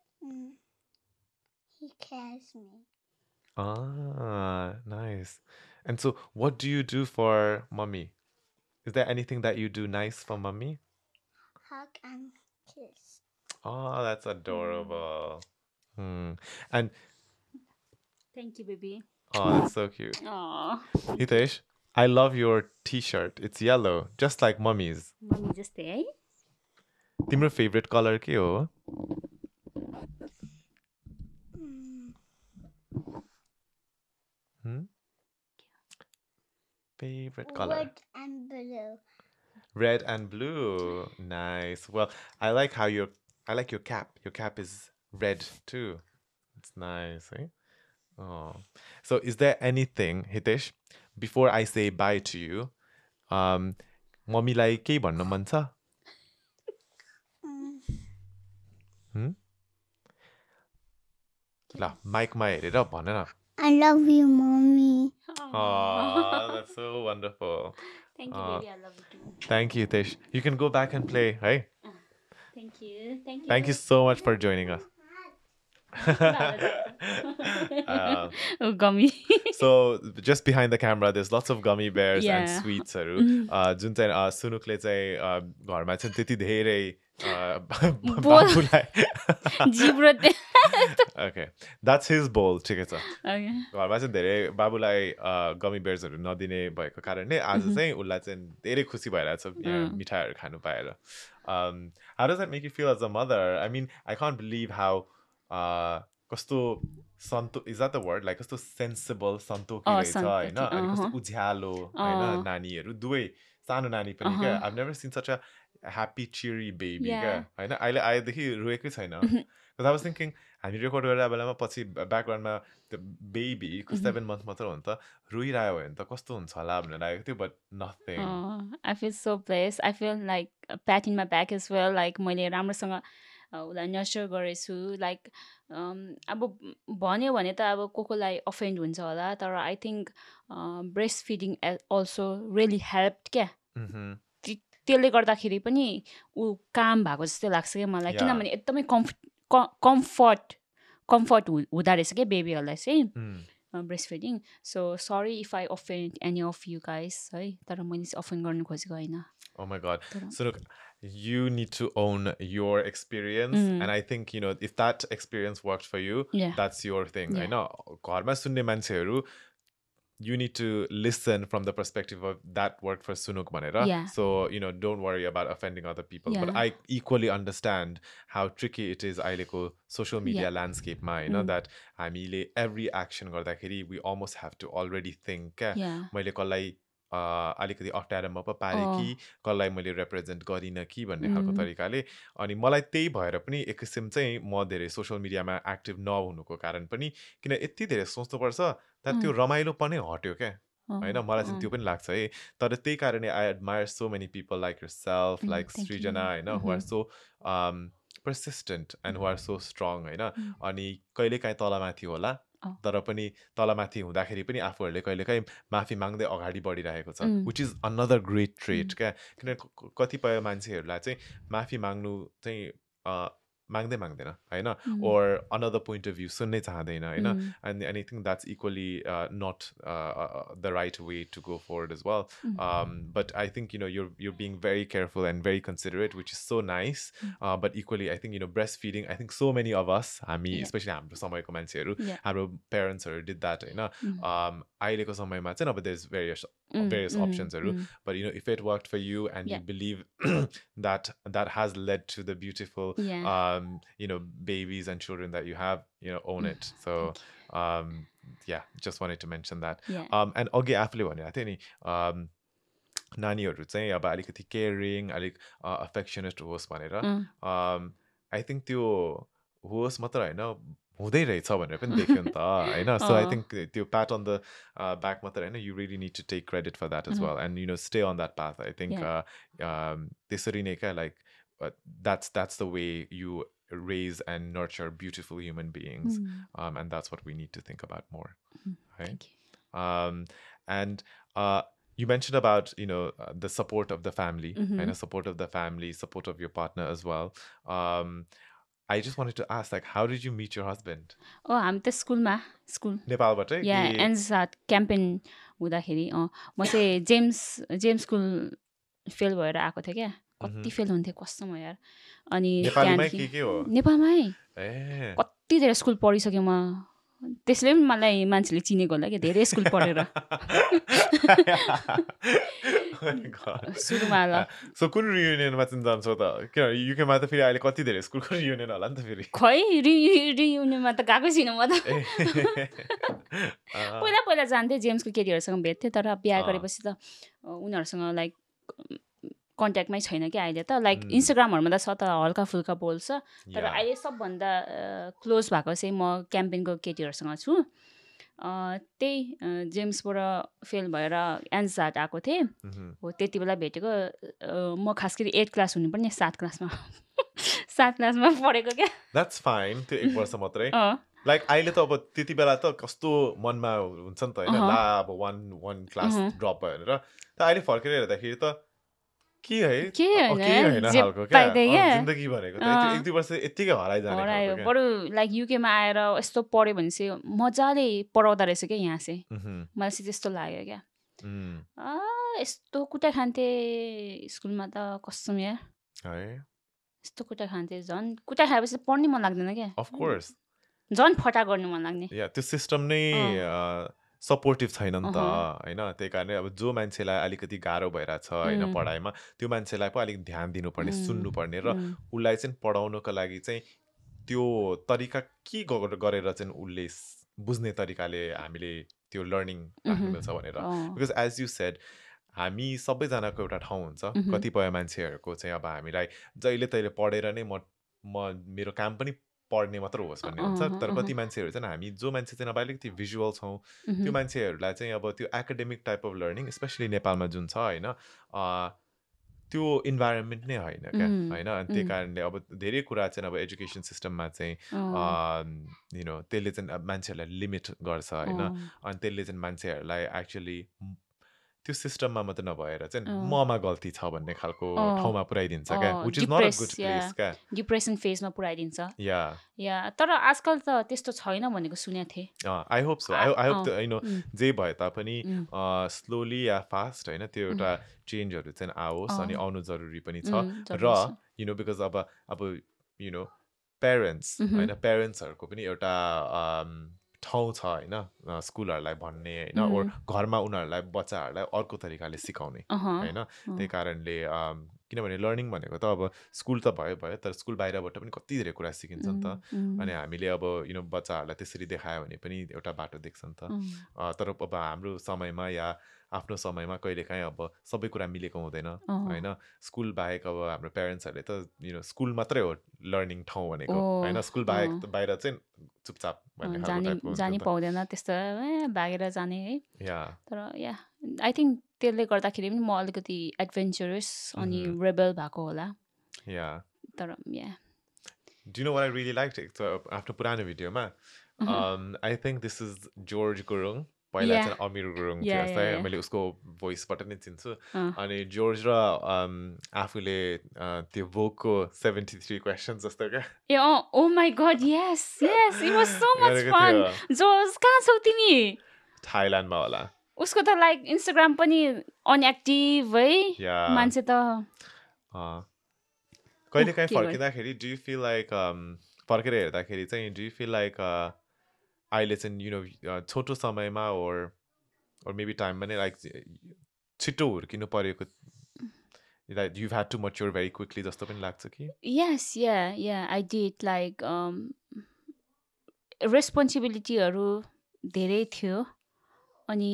Speaker 4: He cares me.
Speaker 1: Nice. And so what do you do for mommy? Is there anything that you do nice for mommy?
Speaker 4: Hug and kiss.
Speaker 1: Oh, that's adorable. And
Speaker 2: Thank you, baby.
Speaker 1: oh, that's so cute.
Speaker 2: Aww.
Speaker 1: Hitesh, I love your t-shirt. It's yellow, just like mommy's.
Speaker 2: Mommy जस्तै है
Speaker 1: Timro favorite color ke ho? Favorite color?
Speaker 4: Red and blue.
Speaker 1: Red and blue. Nice. Well, I like your cap. Your cap is red too. It's nice, eh? Oh. So is there anything, Hitesh, before I say bye to you, मम्मीलाई केही भन्न मन छ? ल माइकमा हेरेर भन न.
Speaker 4: I love you, mommy.
Speaker 1: Oh, that's so wonderful.
Speaker 2: Thank you, baby. I love you too.
Speaker 1: Thank you, Hitesh. You can go back and play, right?
Speaker 2: Thank you. Thank you.
Speaker 1: Thank you so much for joining us.
Speaker 2: Oh, gummy.
Speaker 1: So just behind the camera, there's lots of gummy bears and
Speaker 2: Yeah.
Speaker 1: sweets. जुन चाहिँ सुनुकले चाहिँ घरमा चाहिँ त्यति धेरै बाबुलाई
Speaker 2: जिब्रो
Speaker 1: Okay, that's his bowl. ठिकै छ
Speaker 2: Okay.
Speaker 1: घरमा चाहिँ धेरै बाबुलाई गमी बेयर्सहरू नदिने भएको कारणले आज चाहिँ उसलाई चाहिँ धेरै खुसी भइरहेछ यहाँ मिठाईहरू खानु पाएर. How does that make you feel as a mother? I mean, I can't believe how कस्तो is that the word? Like कस्तो sensible सन्तोकी रहेछ हैन अनि कस्तो उज्यालो हैन नानीहरू दुवै सानो नानी पनि क्या. I've never seen such a happy cheery baby क्या हैन. अहिले आएदेखि रोएकै छैन. Because I was thinking हामी रेकर्ड गरेर बेलामा पछि ब्याकग्राउन्डमा त्यो बेबी 7 month मात्र हो नि त रोइरहेको भयो भने त कस्तो हुन्छ होला भनेर लागेको थियो but nothing.
Speaker 2: I feel so blessed. I feel like a pat in my back as well. Like मैले राम्रोसँग उसलाई नर्चर गरेछु. लाइक अब भन्यो भने त अब कोलाई अफेन्ड हुन्छ होला तर I think breast feeding also really help क्या. त्यसले गर्दाखेरि पनि ऊ काम भएको जस्तो लाग्छ क्या मलाई. किनभने एकदमै कम्फर्ट हुँदो रहेछ क्या बेबीहरूलाई चाहिँ breast feeding. So sorry if I offend any of you guys है तर मैले चाहिँ अफेन्ड गर्नु खोजेको होइन.
Speaker 1: Oh my god. So look, you need to own your experience and I think if that experience worked for you, that's your thing. I know घरमा सुन्ने मान्छेहरू you need to listen from the perspective of that worked for Sunuk Manera. So, don't worry about offending other people. But I equally understand how tricky it is aileko social media landscape ma, that हामीले every action गर्दाखेरि we almost have to already think मैले कसलाई अलिकति अप्ठ्यारोमा पो पारे कि कसलाई मैले रिप्रेजेन्ट गरिनँ कि भन्ने खालको तरिकाले. अनि मलाई त्यही भएर पनि एक किसिम चाहिँ म धेरै सोसियल मिडियामा एक्टिभ नहुनुको कारण पनि किन यति धेरै सोच्नुपर्छ तर त्यो रमाइलो पनि हट्यो क्या हैन. मलाई चाहिँ त्यो पनि लाग्छ है. तर त्यही कारणले I admire so many people like yourself like Srijana हैन who are so persistent and who are so strong हैन. अनि कहिलेकाहीँ तलमाथि होला तर पनि तलमाथि हुँदाखेरि पनि आफूहरूले कहिलेकाहीँ माफी माग्दै अगाडि बढिरहेको छ which is another great trait क्या. किन कतिपय मान्छेहरूलाई चाहिँ माफी माग्नु चाहिँ माग्दै माग्दैन हैन or another point of view सुन्नै चाहदैन हैन. And I think that's equally not the right way to go forward as well. But I think you're being very careful and very considerate, which is so nice. But equally I think breastfeeding, I think so many of us हामी especially हाम्रो समयको मान्छेहरू हाम्रो पेरेन्ट्सहरू did that हैन. अहिलेको समयमा चाहिँ अब there's various optionsहरू but if it worked for you and you believe that has led to the beautiful babies and children that you have, own it. So just wanted to mention that. And अघि आफूले भनेको थियो नि नानीहरू चाहिँ अब अलिकति caring अलिक अफेक्सनेट होस् भनेर. आई थिङ्क त्यो होस् मात्र होइन हुँदै रहेछ भनेर पनि देख्यो नि त हैन. So I think त्यो pat on the back मात्र हैन, you really need to take credit for that as well and stay on that path. I think त्यसरी नै क्या like that's the way you raise and nurture beautiful human beings. And that's what we need to think about more. Right? And you mentioned about the support of the family and support of the family, support of your partner as well. I just wanted to ask, like, how did you meet your husband?
Speaker 2: Oh, I'm the school.
Speaker 1: नेपालबाटै?
Speaker 2: Yeah, एन्साट क्याम्पेन हुँदाखेरि म चाहिँ James school fail भएर आएको थिएँ क्या. कति फेल हुन्थ्यो कसम यार. अनि नेपालमै कति धेरै स्कुल पढिसकेँ म. त्यसले पनि मलाई मान्छेले चिनेको होला कि धेरै स्कुल पढेर सुरुमा ल.
Speaker 1: सो कुन रियुनियनमा चाहिँ जान्छौ त? किन युकेमा त फेरि अहिले कति धेरै स्कुलको रियुनियन होला नि त फेरि.
Speaker 2: खै रियुनियनमा त गएको छैन म त. पहिला जान्थेँ जेम्सको केटीहरूसँग भेट्थेँ तर बिहा गरेपछि त उनीहरूसँग लाइक कन्ट्याक्टमै छैन कि अहिले त. लाइक इन्स्टाग्रामहरूमा त छ त हल्का फुल्का बोल्छ तर अहिले सबभन्दा क्लोज भएको चाहिँ म क्याम्पेनको केटीहरूसँग छु. त्यही जेम्सबाट फेल भएर एन्साट आएको थिएँ हो त्यति बेला भेटेको. म खास गरी 8 क्लास हुनु पनि 7 क्लासमा पढेको क्या.
Speaker 1: That's fine. त्यो 1 वर्ष मात्रै. लाइक अहिले त अब त्यति बेला त कस्तो मनमा हुन्छ नि त हैन ला अब one क्लास ड्रप भयो भनेर. त अहिले फर्केर हेर्दाखेरि त के हैन हालको क्या जिन्दगी भनेको त 1-2 वर्ष यतिकै हराइजाने खालको क्या.
Speaker 2: बरु लाइक युकेमा आएर यस्तो पढ्यो भने चाहिँ मजाले पढाउँदा रहेछ क्या यहाँ चाहिँ. मलाई चाहिँ त्यस्तो लाग्यो क्या. यस्तो कुटा खान्थे स्कुलमा त कसम यार. यस्तो कुटा खान्थे झन् कुटा खाएपछि पढ्नै मन लाग्दैन क्या.
Speaker 1: अफ कोर्स
Speaker 2: झन् फटा गर्नु मन लाग्ने
Speaker 1: या त्यो सिस्टम नै सपोर्टिभ छैन नि त होइन त्यही कारणले अब जो मान्छेलाई अलिकति गाह्रो भइरहेछ होइन पढाइमा त्यो मान्छेलाई पो अलिक ध्यान दिनुपर्ने सुन्नुपर्ने र उसलाई चाहिँ पढाउनको लागि चाहिँ त्यो तरिका के गरेर चाहिँ उसले बुझ्ने तरिकाले हामीले त्यो लर्निङ राख्नु मिल्छ भनेर बिकज एज यु सेड हामी सबैजनाको एउटा ठाउँ हुन्छ कतिपय मान्छेहरूको चाहिँ अब हामीलाई जहिले तहिले पढेर नै म मेरो काम पनि पढ्ने मात्र होस् भन्ने हुन्छ तर कति मान्छेहरू चाहिँ हामी जो मान्छे चाहिँ अब अलिकति भिजुअल छौँ त्यो मान्छेहरूलाई चाहिँ अब त्यो academic type of learning especially नेपालमा जुन छ होइन त्यो इन्भाइरोमेन्ट नै होइन क्या होइन अनि त्यही कारणले अब धेरै कुरा चाहिँ अब एजुकेसन सिस्टममा चाहिँ त्यसले चाहिँ मान्छेहरूलाई लिमिट गर्छ होइन अनि त्यसले चाहिँ मान्छेहरूलाई एक्चुली त्यो सिस्टममा मात्र नभएर चाहिँ ममा गल्ती छ भन्ने खालको ठाउँमा पुऱ्याइदिन्छ क्या which is not a good place क्या
Speaker 2: डिप्रेसन फेजमा पुऱ्याइदिन्छ या तर आजकल त त्यस्तो छैन भनेको सुनेको थिएँ
Speaker 1: I hope so I hope जे भए तापनि स्लोली या फास्ट होइन त्यो एउटा चेन्जहरू चाहिँ आओस् अनि आउनु जरुरी पनि छ र बिकज अब पेरेन्ट्स होइन पेरेन्ट्सहरूको पनि एउटा ठाउँ छ होइन स्कुलहरूलाई भन्ने होइन ओर घरमा उनीहरूलाई बच्चाहरूलाई अर्को तरिकाले सिकाउने होइन त्यही कारणले किनभने लर्निङ भनेको त अब स्कुल त भयो तर स्कुल बाहिरबाट पनि कति धेरै कुरा सिकिन्छ नि त अनि हामीले अब बच्चाहरूलाई त्यसरी देखायो भने पनि एउटा बाटो देख्छ नि त तर अब हाम्रो समयमा या आफ्नो समयमा कहिलेकाहीँ अब सबै कुरा मिलेको हुँदैन होइन स्कुल बाहेक अब हाम्रो पेरेन्ट्सहरूले त स्कुल मात्रै हो लर्निङ ठाउँ भनेको होइन स्कुल बाहेक बाहिर चाहिँ चुपचाप
Speaker 2: जानै पाउँदैन त्यस्तो भागेर जाने है तर या आई थिङ्क त्यसले गर्दाखेरि पनि म अलिकति एडभेन्चरस अनि रेबल भएको होला तर या
Speaker 1: Do you know what I really liked? आफ्नो पुरानो भिडियोमा I think this is George Gurung पहिला चाहिँ अमिर गुरुङ थियो मैले उसको भोइसबाट नै चिन्छु अनि जर्ज र आफूले त्यो भोकको 73 क्वेसन्स जस्तो क्या
Speaker 2: oh my god yes yes it was so much fun George कहाँ छौ तिमी
Speaker 1: थाइल्यान्डमा होला
Speaker 2: उसको त लाइक इन्स्टाग्राम पनि अनएक्टिभ है मान्छे त
Speaker 1: कहिलेकाहीँ फर्किँदाखेरि डु यु फिल लाइक फर्केर हेर्दाखेरि चाहिँ डु यु फिल लाइक अहिले चाहिँ छोटो समयमा or maybe टाइममा नै लाइक छिटो हुर्किनु परेको like you've had to mature very quickly जस्तो पनि लाग्छ कि
Speaker 2: yes yeah I did like रेस्पोन्सिबिलिटीहरू धेरै थियो अनि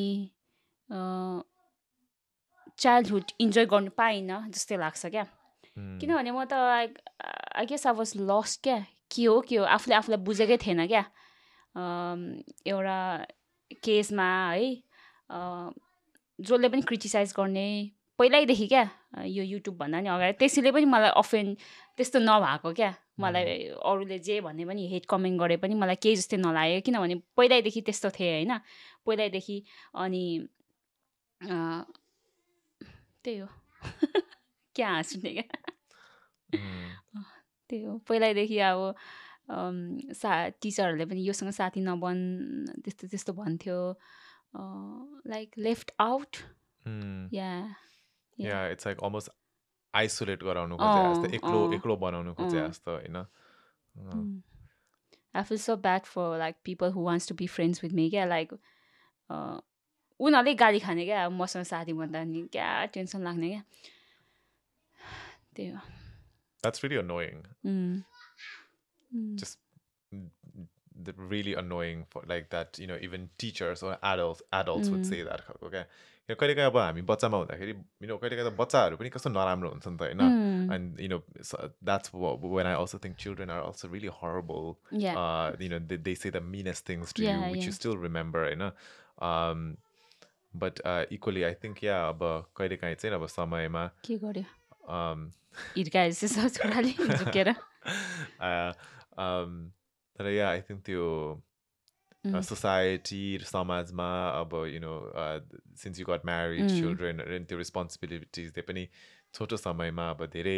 Speaker 2: चाइल्डहुड इन्जोय गर्नु पाइनँ जस्तै लाग्छ क्या किनभने म त I guess I was lost क्या के हो आफूलाई बुझेकै थिएन क्या एउटा केसमा है जसले पनि क्रिटिसाइज गर्ने पहिल्यैदेखि क्या यो युट्युब भन्दा नि अगाडि त्यसैले पनि मलाई अफेन्ड त्यस्तो नभएको क्या मलाई अरूले जे भन्ने पनि हेट कमेन्ट गरे पनि मलाई केही जस्तै नलाग्यो किनभने पहिल्यैदेखि त्यस्तो थिएँ होइन पहिल्यैदेखि अनि त्यही हो क्या हाँस्ने क्या त्यही हो पहिल्यैदेखि अब टिचरहरूले पनि योसँग साथी नबन त्यस्तो भन्थ्यो लाइक लेफ्ट आउट
Speaker 1: या इट्स लाइक अलमोस्ट आइसोलेट गराउनु खोजे जस्तो एक्लो बनाउनु खोजे जस्तो होइन
Speaker 2: I feel so bad for like people who wants to be friends with me क्या like उनीहरूले गाली खाने क्या मसँग साथी भन्दा नि क्या टेन्सन लाग्ने क्या त्यही हो
Speaker 1: That's really annoying. Just really annoying for like that, even teachers or adults would say that. Okay. कहिलेकाहीँ अब हामी बच्चामा हुँदाखेरि कहिलेकाहीँ त बच्चाहरू पनि कस्तो नराम्रो हुन्छ नि त होइन and so that's when I also think children are also really horrible. They say the meanest things to you which you still remember होइन but equally I think अब कहिलेकाहीँ चाहिँ अब समयमा
Speaker 2: के गर्यो हिर्काए जस्तो छोराले झुकेर
Speaker 1: तर आई थिङ्क त्यो सोसाइटी समाजमा अब since you got married children त्यो रेस्पोन्सिबिलिटिज त्यो पनि छोटो समयमा अब धेरै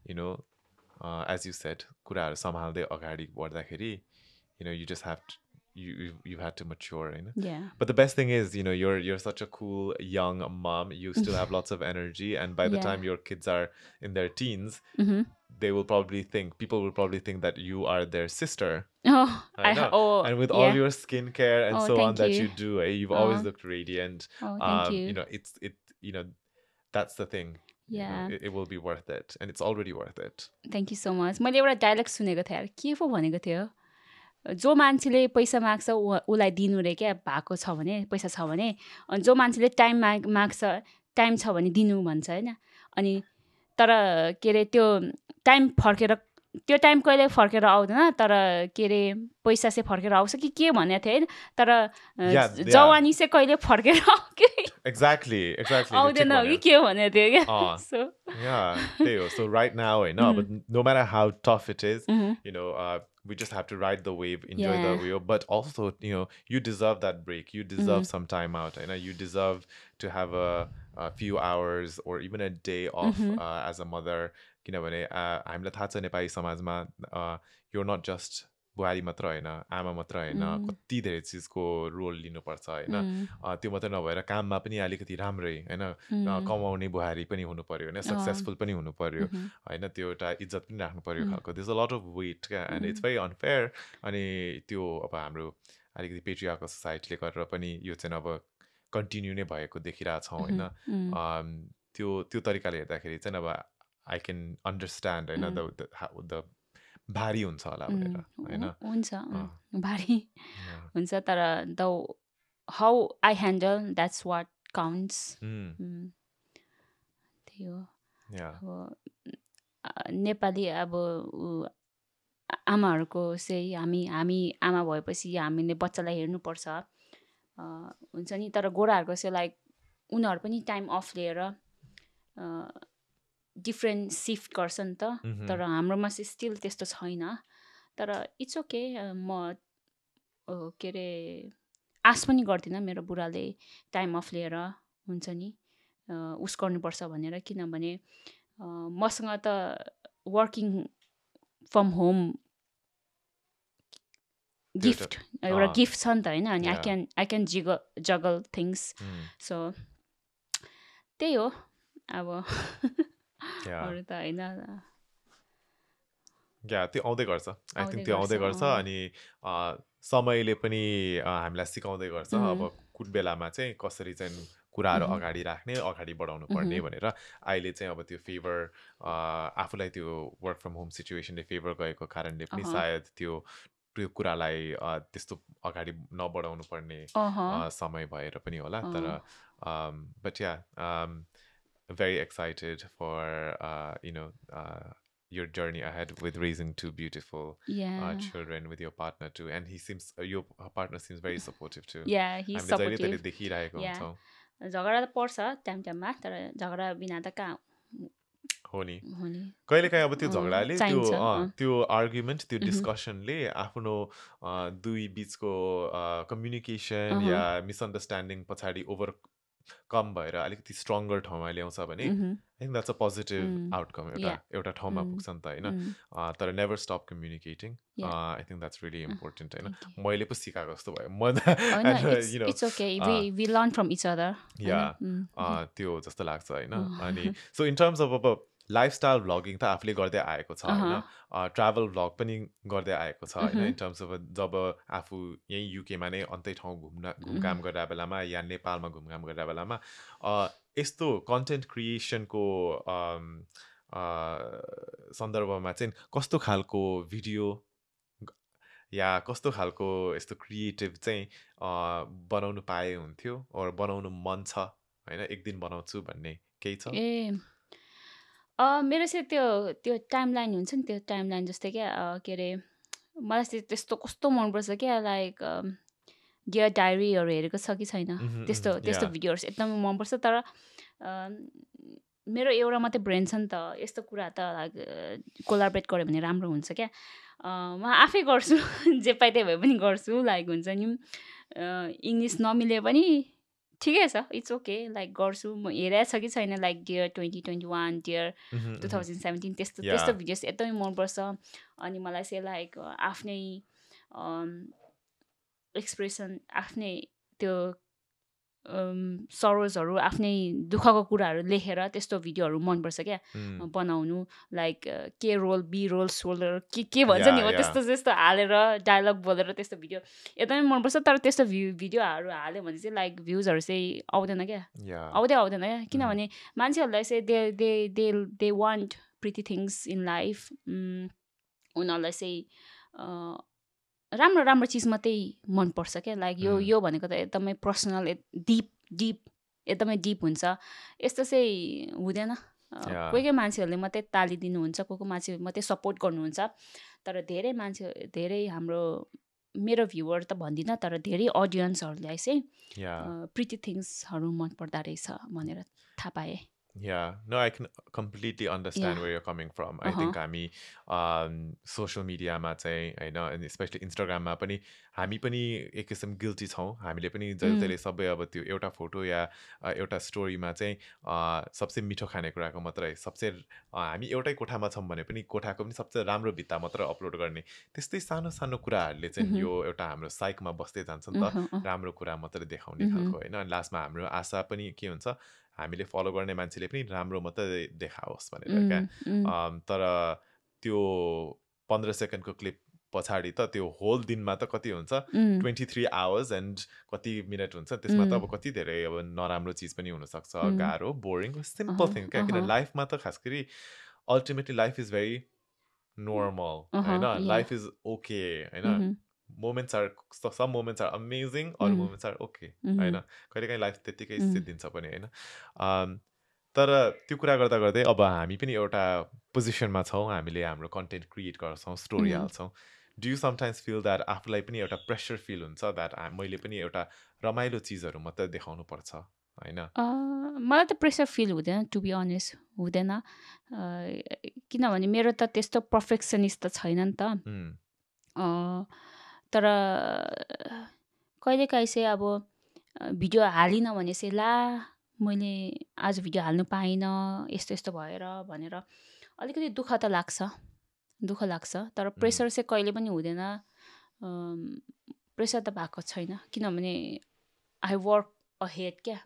Speaker 1: एज यु सेड कुराहरू सम्हाल्दै अगाडि बढ्दाखेरि you just have you've had to mature, you know.
Speaker 2: Yeah.
Speaker 1: But the best thing is, you know, you're such a cool young mom. You still have lots of energy, and by the
Speaker 2: Yeah.
Speaker 1: time your kids are in their teens,
Speaker 2: Mhm.
Speaker 1: people will probably think that you are their sister.
Speaker 2: Oh,
Speaker 1: I know.
Speaker 2: oh,
Speaker 1: And with all
Speaker 2: yeah.
Speaker 1: your skincare and
Speaker 2: Oh,
Speaker 1: so on
Speaker 2: thank
Speaker 1: that
Speaker 2: you.
Speaker 1: you do, you've always
Speaker 2: Oh.
Speaker 1: looked radiant.
Speaker 2: Oh, thank you.
Speaker 1: You know, you know, that's the thing. You know,
Speaker 2: Yeah.
Speaker 1: it will be worth it, and it's already worth it.
Speaker 2: Thank you so much मैले एउटा dialogue सुनेको थिएँ यार के पो भनेको थियो जो मान्छेले पैसा माग्छ उसलाई दिनु रे क्या भएको छ भने पैसा छ भने अनि जो मान्छेले टाइम माग्छ टाइम छ भने दिनु भन्छ होइन अनि तर के अरे त्यो टाइम फर्केर त्यो टाइम कहिले फर्केर आउँदैन तर के अरे पैसा चाहिँ फर्केर आउँछ कि के भनेको थियो होइन तर जवानी चाहिँ कहिले फर्केर
Speaker 1: Exactly.
Speaker 2: आउँदैन कि के भनेको थियो क्या
Speaker 1: So yeah, so right now, you know, but no matter how tough it is, you know, we just have to ride the wave, enjoy the wave. But also, you know, you deserve that break. You deserve some time out. You know, you deserve to have a few hours or even a day off as a mother. किनभने हामीलाई थाहा छ नेपाली समाजमा you're not just बुहारी मात्र होइन आमा मात्र होइन कति धेरै चिजको रोल लिनुपर्छ होइन त्यो मात्र नभएर काममा पनि अलिकति राम्रै होइन कमाउने बुहारी पनि हुनु पर्यो होइन सक्सेसफुल पनि हुनु पर्यो होइन त्यो एउटा इज्जत पनि राख्नु पर्यो खालको this a lot of weight क्या एन्ड इट्स भेरी अनफेयर अनि त्यो अब हाम्रो अलिकति पेट्रियार्कल सोसाइटीले गरेर पनि यो चाहिँ अब कन्टिन्यू नै भएको देखिरहेछौँ होइन त्यो तरिकाले हेर्दाखेरि चाहिँ अब I can understand होइन the भारी हुन्छ होला भनेर होइन
Speaker 2: हुन्छ भारी हुन्छ तर the how I handle that's what counts त्यही हो अब नेपाली अब आमाहरूको चाहिँ हामी आमा भएपछि हामीले बच्चालाई हेर्नुपर्छ हुन्छ नि तर गोराहरूको चाहिँ लाइक उनीहरू पनि टाइम अफ लिएर डिफ्रेन्ट सिफ्ट गर्छ नि त तर हाम्रोमा चाहिँ स्टिल त्यस्तो छैन तर इट्स ओके म के अरे आश पनि गर्दिनँ मेरो बुढाले टाइम अफ लिएर हुन्छ नि उस गर्नुपर्छ भनेर किनभने मसँग त वर्किङ फ्रम होम गिफ्ट एउटा गिफ्ट छ नि त होइन अनि I can juggle things so त्यही हो अब अरू त होइन
Speaker 1: त्यो आउँदै गर्छ आई थिङ्क त्यो आउँदै गर्छ अनि समयले पनि हामीलाई सिकाउँदै गर्छ अब कुन बेलामा चाहिँ कसरी चाहिँ कुराहरू अगाडि राख्ने अगाडि बढाउनु पर्ने भनेर अहिले चाहिँ अब त्यो फेभर आफूलाई त्यो वर्क फ्रम होम सिचुएसनले फेभर गएको कारणले पनि सायद त्यो कुरालाई त्यस्तो अगाडि नबढाउनु पर्ने समय भएर पनि होला तर but yeah very excited for you know your journey ahead with raising two beautiful children with your partner too and he seems your partner seems very supportive too
Speaker 2: he's supportive
Speaker 1: देखिरहेको हुन्छ
Speaker 2: झगडा त पर्छ टाइममा तर झगडा बिना त कहाँ
Speaker 1: हो नि कहिलेकाहीँ अब त्यो झगडाले त्यो आर्ग्युमेन्ट त्यो डिस्कसनले आफ्नो दुई बिचको कम्युनिकेसन या मिसअन्डरस्ट्यान्डिङ पछाडि कम भएर अलिकति स्ट्रङ्गर ठाउँमा ल्याउँछ भने I think that's a positive outcome एउटा ठाउँमा पुग्छ नि त होइन तर never stop communicating I think that's really important होइन मैले पो सिकाएको जस्तो भयो त्यो जस्तो लाग्छ होइन अनि सो इन टर्म्स अफ अब लाइफस्टाइल भ्लगिङ त आफूले गर्दै आएको छ होइन ट्राभल भ्लग पनि गर्दै आएको छ होइन इन टर्म्स अफ जब आफू यहीँ युकेमा नै अन्तै ठाउँ घुमघाम गरेर बेलामा या नेपालमा घुमघाम गरेर बेलामा यस्तो कन्टेन्ट क्रिएसनको सन्दर्भमा चाहिँ कस्तो खालको भिडियो या कस्तो खालको यस्तो क्रिएटिभ चाहिँ बनाउनु पाए हुन्थ्यो अर बनाउनु मन छ होइन एक दिन बनाउँछु भन्ने केही छ
Speaker 2: मेरो चाहिँ त्यो टाइमलाइन हुन्छ नि त्यो टाइमलाइन जस्तै क्या के अरे मलाई चाहिँ त्यस्तो कस्तो मनपर्छ क्या लाइक डियर डायरीहरू हेरेको छ कि छैन त्यस्तो भिडियोहरू एकदमै मनपर्छ तर मेरो एउटा मात्रै ब्रेन छ नि त यस्तो कुरा त लाइक कोलाबरेट गऱ्यो भने राम्रो हुन्छ क्या म आफै गर्छु जे पाइ त्यही भए पनि गर्छु लाइक हुन्छ नि इङ्ग्लिस नमिले पनि ठिकै छ इट्स ओके लाइक गर्छु म हेरेको छ कि छैन लाइक डियर 2021 डियर 2017 त्यस्तो भिडियोज एकदमै मनपर्छ अनि मलाई चाहिँ लाइक आफ्नै एक्सप्रेसन आफ्नै त्यो सरोजहरू आफ्नै दुःखको कुराहरू लेखेर त्यस्तो भिडियोहरू मनपर्छ क्या बनाउनु लाइक के रोल बी रोल सोलर के भन्छ नि हो त्यस्तो त्यस्तो हालेर डायलग बोलेर त्यस्तो भिडियो एकदमै मनपर्छ तर त्यस्तो भिडियोहरू हाल्यो भने चाहिँ लाइक भ्युजहरू चाहिँ आउँदैन क्या आउँदैन क्या किनभने मान्छेहरूलाई चाहिँ they want pretty things in life उनीहरूलाई चाहिँ राम्रो राम्रो चिज मात्रै मनपर्छ क्या लाइक यो भनेको त एकदमै पर्सनल डिप एकदमै डिप हुन्छ यस्तो चाहिँ हुँदैन कोही कोही मान्छेहरूले मात्रै तालिदिनुहुन्छ कोही कोही मान्छे मात्रै सपोर्ट गर्नुहुन्छ तर धेरै हाम्रो मेरो भ्युवर त भन्दिनँ तर धेरै अडियन्सहरूलाई चाहिँ प्रिटी थिङ्सहरू मनपर्दो रहेछ भनेर थाहा पाएँ
Speaker 1: Yeah, no, I can completely understand where you're coming from. I think हामी social media मा चाहिँ हैन and especially Instagram मा पनि हामी पनि एक किसिम गिल्टी छौँ हामीले पनि जहिले सबै अब त्यो एउटा फोटो या एउटा स्टोरीमा चाहिँ सबसे मिठो खानेकुराको मात्रै सबसे हामी एउटै कोठामा छौँ भने पनि कोठाको पनि सबसे राम्रो भित्ता मात्र अपलोड गर्ने त्यस्तै सानो सानो कुराहरूले चाहिँ यो एउटा हाम्रो साइकमा बस्दै जान्छ नि त राम्रो कुरा मात्र देखाउने खालको हैन लास्टमा हाम्रो आशा पनि के हुन्छ हामीले फलो गर्ने मान्छेले पनि राम्रो मात्रै देखाओस् भनेर क्या तर त्यो 15 सेकेन्डको क्लिप पछाडि त त्यो होल दिनमा त कति हुन्छ 23 आवर्स एन्ड कति मिनट हुन्छ त्यसमा त अब कति धेरै अब नराम्रो चिज पनि हुनसक्छ गाह्रो बोरिङ सिम्पल थिङ क्या किन लाइफमा त खास गरी ultimately life is very normal होइन लाइफ इज ओके होइन moments are some moments are amazing or moments are okay हैन कहिलेकाहीँ लाइफ त्यतिकै सिद्धिन्छ पनि हैन तर त्यो कुरा गर्दा गर्दै अब हामी पनि एउटा पोजिसनमा छौँ हामीले हाम्रो कन्टेन्ट क्रिएट गर्छौँ स्टोरी हाल्छौँ do you sometimes feel that आफूलाई पनि एउटा प्रेसर फिल हुन्छ द्याट मैले पनि एउटा रमाइलो चिजहरू मात्रै देखाउनु पर्छ हैन
Speaker 2: मलाई त प्रेसर फिल हुँदैन टु बी अनेस्ट हुँदैन किनभने मेरो त त्यस्तो पर्फेक्सनिस्ट त छैन नि त तर कहिलेकाहीँ चाहिँ अब भिडियो हालिनँ भने चाहिँ ला मैले आज भिडियो हाल्नु पाइनँ यस्तो यस्तो भएर भनेर अलिकति दुःख त लाग्छ तर प्रेसर चाहिँ कहिले पनि हुँदैन प्रेसर त भएको छैन किनभने आई वर्क अहेड क्या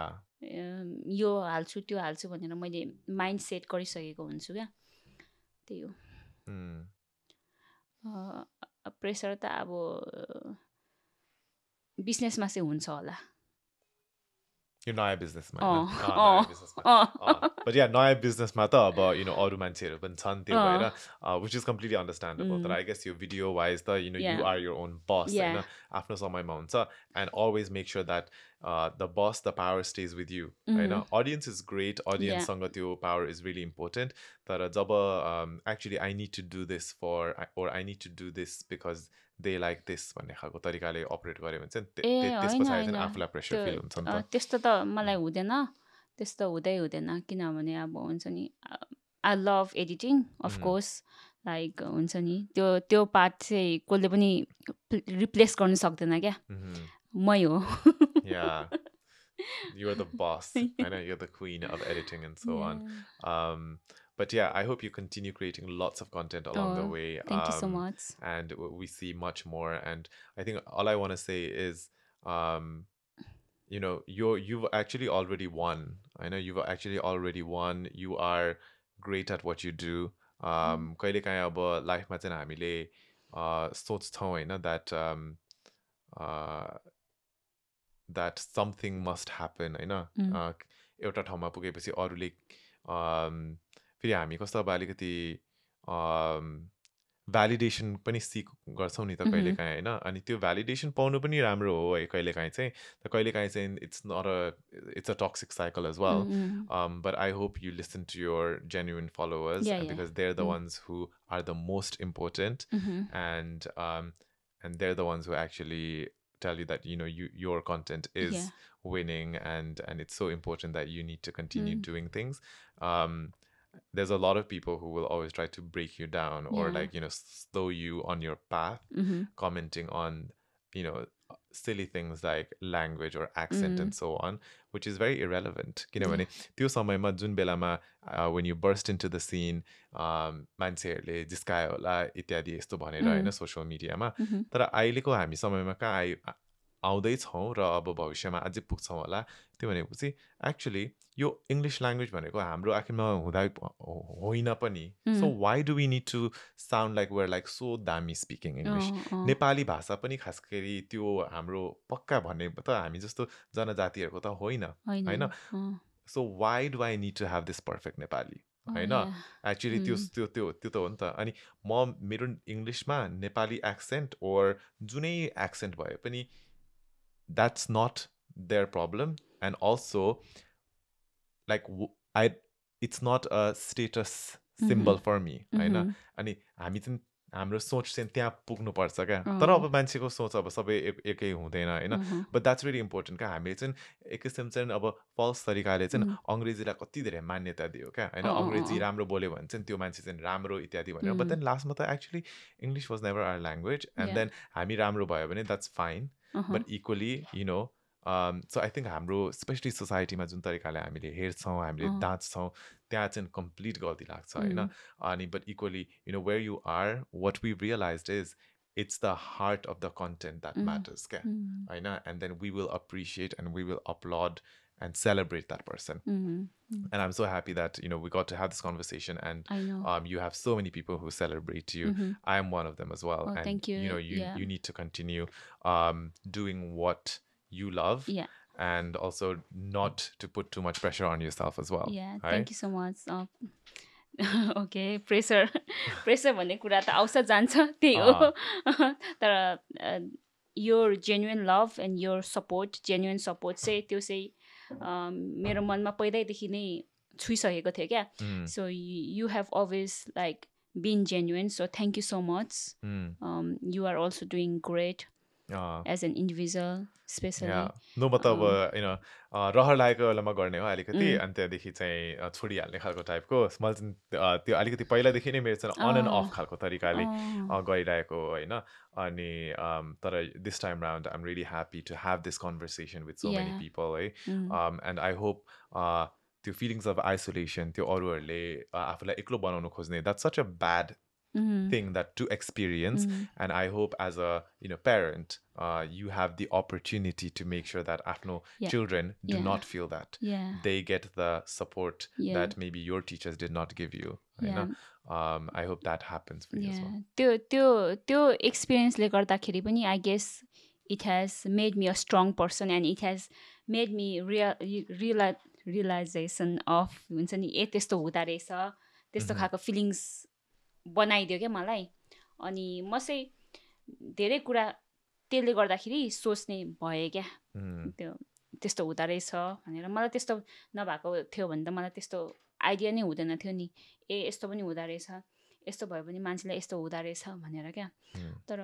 Speaker 2: यो हाल्छु त्यो हाल्छु भनेर मैले माइन्ड सेट गरिसकेको हुन्छु क्या त्यही हो प्रेसर त अब बिजनेसमा चाहिँ हुन्छ होला
Speaker 1: यो नयाँ बिजनेसमा बट या नयाँ बिजनेसमा त अब अरू मान्छेहरू पनि छन् त्यो भएर विच इज कम्प्लिटली अन्डरस्ट्यान्डेबल तर आई गेस यो भिडियो वाइज त you are your own boss होइन आफ्नो समयमा हुन्छ and always make sure that the boss the power stage with you होइन अडियन्स इज ग्रेट अडियन्ससँग त्यो पावर इज रियली इम्पोर्टेन्ट तर जब actually I need to do this for or I need to do this because they like this भन्ने खालको तरिकाले अपरेट गर्यो भने चाहिँ त्यस पछाडि चाहिँ आफूलाई प्रेसर फिल हुन्छ नि त
Speaker 2: त्यस्तो त मलाई हुँदैन त्यस्तो हुँदैन किनभने अब हुन्छ नि I love editing of course like हुन्छ नि त्यो पार्ट चाहिँ कसले पनि रिप्लेस गर्न सक्दैन क्या मै हो
Speaker 1: You are the boss. I know you're the queen of editing and so on. But yeah, I hope you continue creating lots of content along the way.
Speaker 2: Thank you so much.
Speaker 1: And we see much more. And I think all I want to say is, you've actually already won. I know you've actually already won. You are great at what you do. कहिलेकाहीँ अब लाइफमा चाहिँ हामीले सोच्छौँ होइन that something must happen होइन एउटा ठाउँमा पुगेपछि अरूले फेरि हामी कस्तो अब अलिकति भ्यालिडेसन पनि सिक गर्छौँ नि त कहिलेकाहीँ होइन अनि त्यो भ्यालिडेसन पाउनु पनि राम्रो हो है कहिलेकाहीँ चाहिँ it's a toxic cycle as well. But I hope you listen to your genuine followers because they're the ones who are the most important and they're the ones who actually tell you that your content is winning and it's so important that you need to continue doing things. There's a lot of people who will always try to break you down or slow you on your path, commenting on silly things like language or accent and so on, which is very irrelevant. किनभने त्यो समयमा जुन बेलामा when you burst into the scene, मान्छेहरूले जिस्कायो होला इत्यादि यस्तो भनेर होइन सोसियल मिडियामा, तर अहिलेको हामी समयमा कहाँ आउँदैछौँ र अब भविष्यमा अझै पुग्छौँ होला। त्यो भनेपछि एक्चुअली यो इङ्ग्लिस ल्याङ्ग्वेज भनेको हाम्रो आखिरमा हुँदा होइन पनि। So why do we need to sound like where like so दामी स्पिकिङ इङ्ग्लिस। नेपाली भाषा पनि खास गरी त्यो हाम्रो पक्का भन्ने त हामी जस्तो जनजातिहरूको त होइन होइन। So why do I need to have this perfect Nepali होइन। एक्चुली त्यो त हो नि त। अनि म मेरो इङ्ग्लिसमा नेपाली एक्सेन्ट ओर जुनै एक्सेन्ट भए पनि that's not their problem, and also like it's not a status symbol for me होइन। अनि हामी चाहिँ हाम्रो सोच चाहिँ त्यहाँ पुग्नुपर्छ क्या। तर अब मान्छेको सोच अब सबै एकै हुँदैन होइन। बट द्याट्स भेरी इम्पोर्टेन्ट क्या। हामीले चाहिँ एक किसिम चाहिँ अब फल्स तरिकाले चाहिँ अङ्ग्रेजीलाई कति धेरै मान्यता दियो क्या होइन। अङ्ग्रेजी राम्रो बोल्यो भने चाहिँ त्यो मान्छे चाहिँ राम्रो इत्यादि भनेर। बट देन लास्टमा त actually English was never our language, and then हामी राम्रो भयो भने that's fine. But equally, you know, so I think हाम्रो स्पेसली सोसाइटीमा जुन तरिकाले हामीले हेर्छौँ, हामीले दाँच्छौँ, त्यहाँ चाहिँ कम्प्लिट गल्ती लाग्छ होइन। अनि but equally you know where you are, what we realised is it's the heart of the content that matters क्या होइन। and then we will appreciate and we will applaud and celebrate that person. And I'm so happy that you know we got to have this conversation, and you have so many people who celebrate you. I am one of them as well. And
Speaker 2: thank you.
Speaker 1: You know you need to continue doing what you love, and also not to put too much pressure on yourself as well.
Speaker 2: Yeah, right? Thank you so much. Okay, pressure भन्ने कुरा त आउँछ जान्छ त्यही हो। तर your genuine love and your support, genuine support चाहिँ त्यो चाहिँ मेरो मनमा पहिल्यैदेखि नै छुइसकेको थियो क्या। So you have always like been genuine, so thank you so much. You are also doing great as an individual, especially.
Speaker 1: No, but you know रहर लागेको बेलामा गर्ने हो अलिकति, अनि त्यहाँदेखि चाहिँ छोडिहाल्ने खालको टाइपको। मैले चाहिँ त्यो अलिकति पहिलादेखि नै मेरो चाहिँ अन एन्ड अफ खालको तरिकाले गरिरहेको होइन। अनि तर this time round I am really happy to have this conversation with so many people है। एन्ड आई होप त्यो फिलिङ्स अफ आइसोलेसन, त्यो अरूहरूले आफूलाई एक्लो बनाउनु खोज्ने, that's such a bad thing that to experience. And I hope as a parent you have the opportunity to make sure that afno children do not feel that. They get the support that maybe your teachers did not give you. I hope that happens for you as well.
Speaker 2: त्यो experience ले गर्दाखेरि पनि I guess it has made me a strong person, and it has made me realization of हुन्छ नि ए त्यस्तो हुँदा रहेछ, त्यस्तो खालको फिलिङ्स बनाइदियो क्या मलाई। अनि म चाहिँ धेरै कुरा त्यसले गर्दाखेरि सोच्ने भएँ क्या, त्यो त्यस्तो हुँदो रहेछ भनेर। मलाई त्यस्तो नभएको थियो भने त मलाई त्यस्तो आइडिया नै हुँदैन थियो नि, ए यस्तो पनि हुँदो रहेछ, यस्तो भयो भने मान्छेलाई यस्तो हुँदो रहेछ भनेर क्या। तर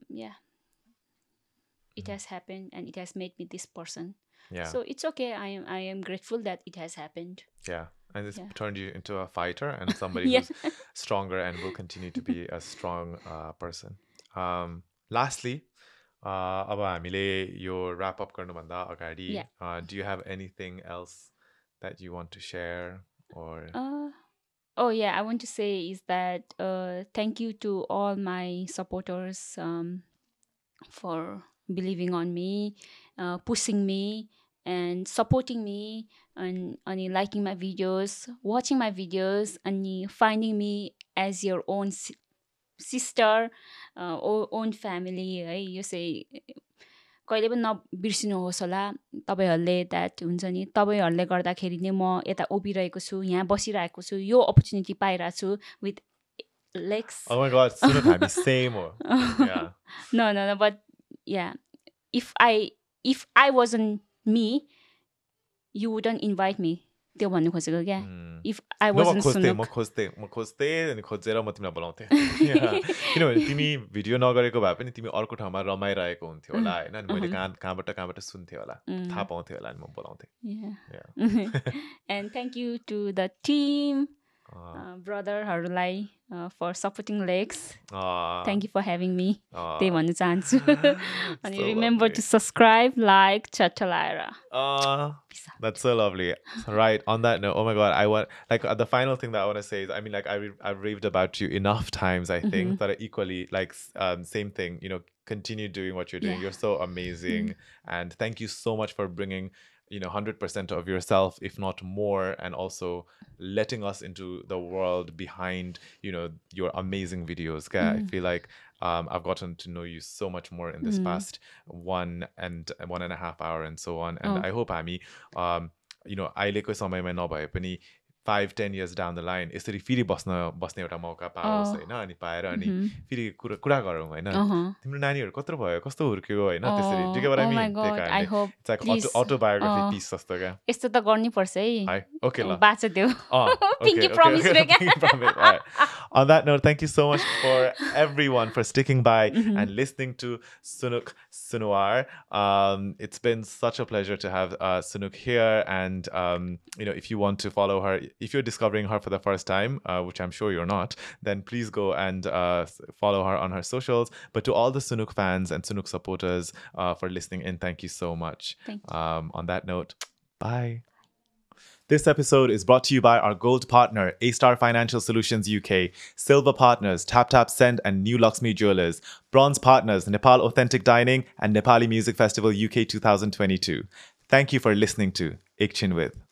Speaker 2: it has happened and it has made me this person. So it's okay. I am grateful that it has happened.
Speaker 1: And it's turned you into a fighter and somebody who's stronger and will continue to be a strong person. Lastly, अब हामीले यो wrap up गर्नुभन्दा अगाडि, do you have anything else that you want to share or?
Speaker 2: I want to say is that thank you to all my supporters for believing on me, pushing me, and supporting me, and liking my videos, watching my videos, and finding me as your own sister, own family है। यो चाहिँ कहिले पनि नबिर्सिनुहोस् होला तपाईहरुले, that हुन्छ नि तपाईहरुले गर्दाखेरि नै म यता उभिरहेको छु, यहाँ बसिरहेको छु, यो अपर्च्युनिटी पाइरहेको छु with legs.
Speaker 1: Oh my god, soon as हामी same or
Speaker 2: no, but if I wasn't me, you wouldn't invite me. त्यो भन्नु खोजेको क्या। If I wasn't Sunuk.
Speaker 1: म खोज्थे अनि खोजेर म तिमीलाई बोलाउँथे। किनभने तिमी भिडियो नगरेको भए पनि तिमी अर्को ठाउँमा रमाइरहेको हुन्थ्यो होला होइन। अनि मैले कहाँबाट सुन्थेँ होला, थाहा पाउँथेँ होला, अनि म बोलाउँथेँ।
Speaker 2: And thank you to the team, ब्रदरहरूलाई for supporting legs
Speaker 1: Aw.
Speaker 2: Thank you for having me
Speaker 1: Aw.
Speaker 2: त्यही भन्न चाहन्छु अनि
Speaker 1: So
Speaker 2: remember
Speaker 1: lovely.
Speaker 2: To subscribe like चट्ट लाएर
Speaker 1: That's so lovely. Right. On that note, oh my God, I want like the final thing that I want to say is, I mean, like I've raved about you enough times. I think that equally, like, same thing. You know, continue doing what you're doing.
Speaker 2: Yeah.
Speaker 1: You're so amazing, and thank you so much for bringing 100% of yourself, if not more, and also letting us into the world behind your amazing videos. Okay? I feel like I've gotten to know you so much more in this past 1.5 hour and so on, and I hope हामी अहिलेको समयमा नभए पनि 5-10 years down the line यसरी फेरि बस्ने एउटा मौका पाओस् होइन अनि पाएर अनि फेरि कुरा गरौँ होइन तिम्रो नानीहरू कत्रो भयो कस्तो हुर्क्यो होइन त्यसरी do you get what I mean?
Speaker 2: I hope
Speaker 1: It's like
Speaker 2: please.
Speaker 1: autobiography piece जस्तो क्या
Speaker 2: यस्तो त गर्नै पर्छ है
Speaker 1: है okay ल
Speaker 2: बाँच देऊ
Speaker 1: okay,
Speaker 2: Pinky promise रे क्या?
Speaker 1: Pinky promise. All right. On that note, thank you so much for everyone for sticking by and listening to Sunuk Sunuar. It's been such a pleasure to have Sunuk here, and if you want to follow her, if you're discovering her for the first time, which I'm sure you're not, then please go and follow her on her socials. But to all the Sunuk fans and Sunuk supporters for listening in, thank you so much.
Speaker 2: Thank you.
Speaker 1: On that note, bye. This episode is brought to you by our gold partner, A-Star Financial Solutions UK, silver partners, TapTap Send and New Luxmi Jewelers, bronze partners, Nepal Authentic Dining and Nepali Music Festival UK 2022. Thank you for listening to Ek Chin With.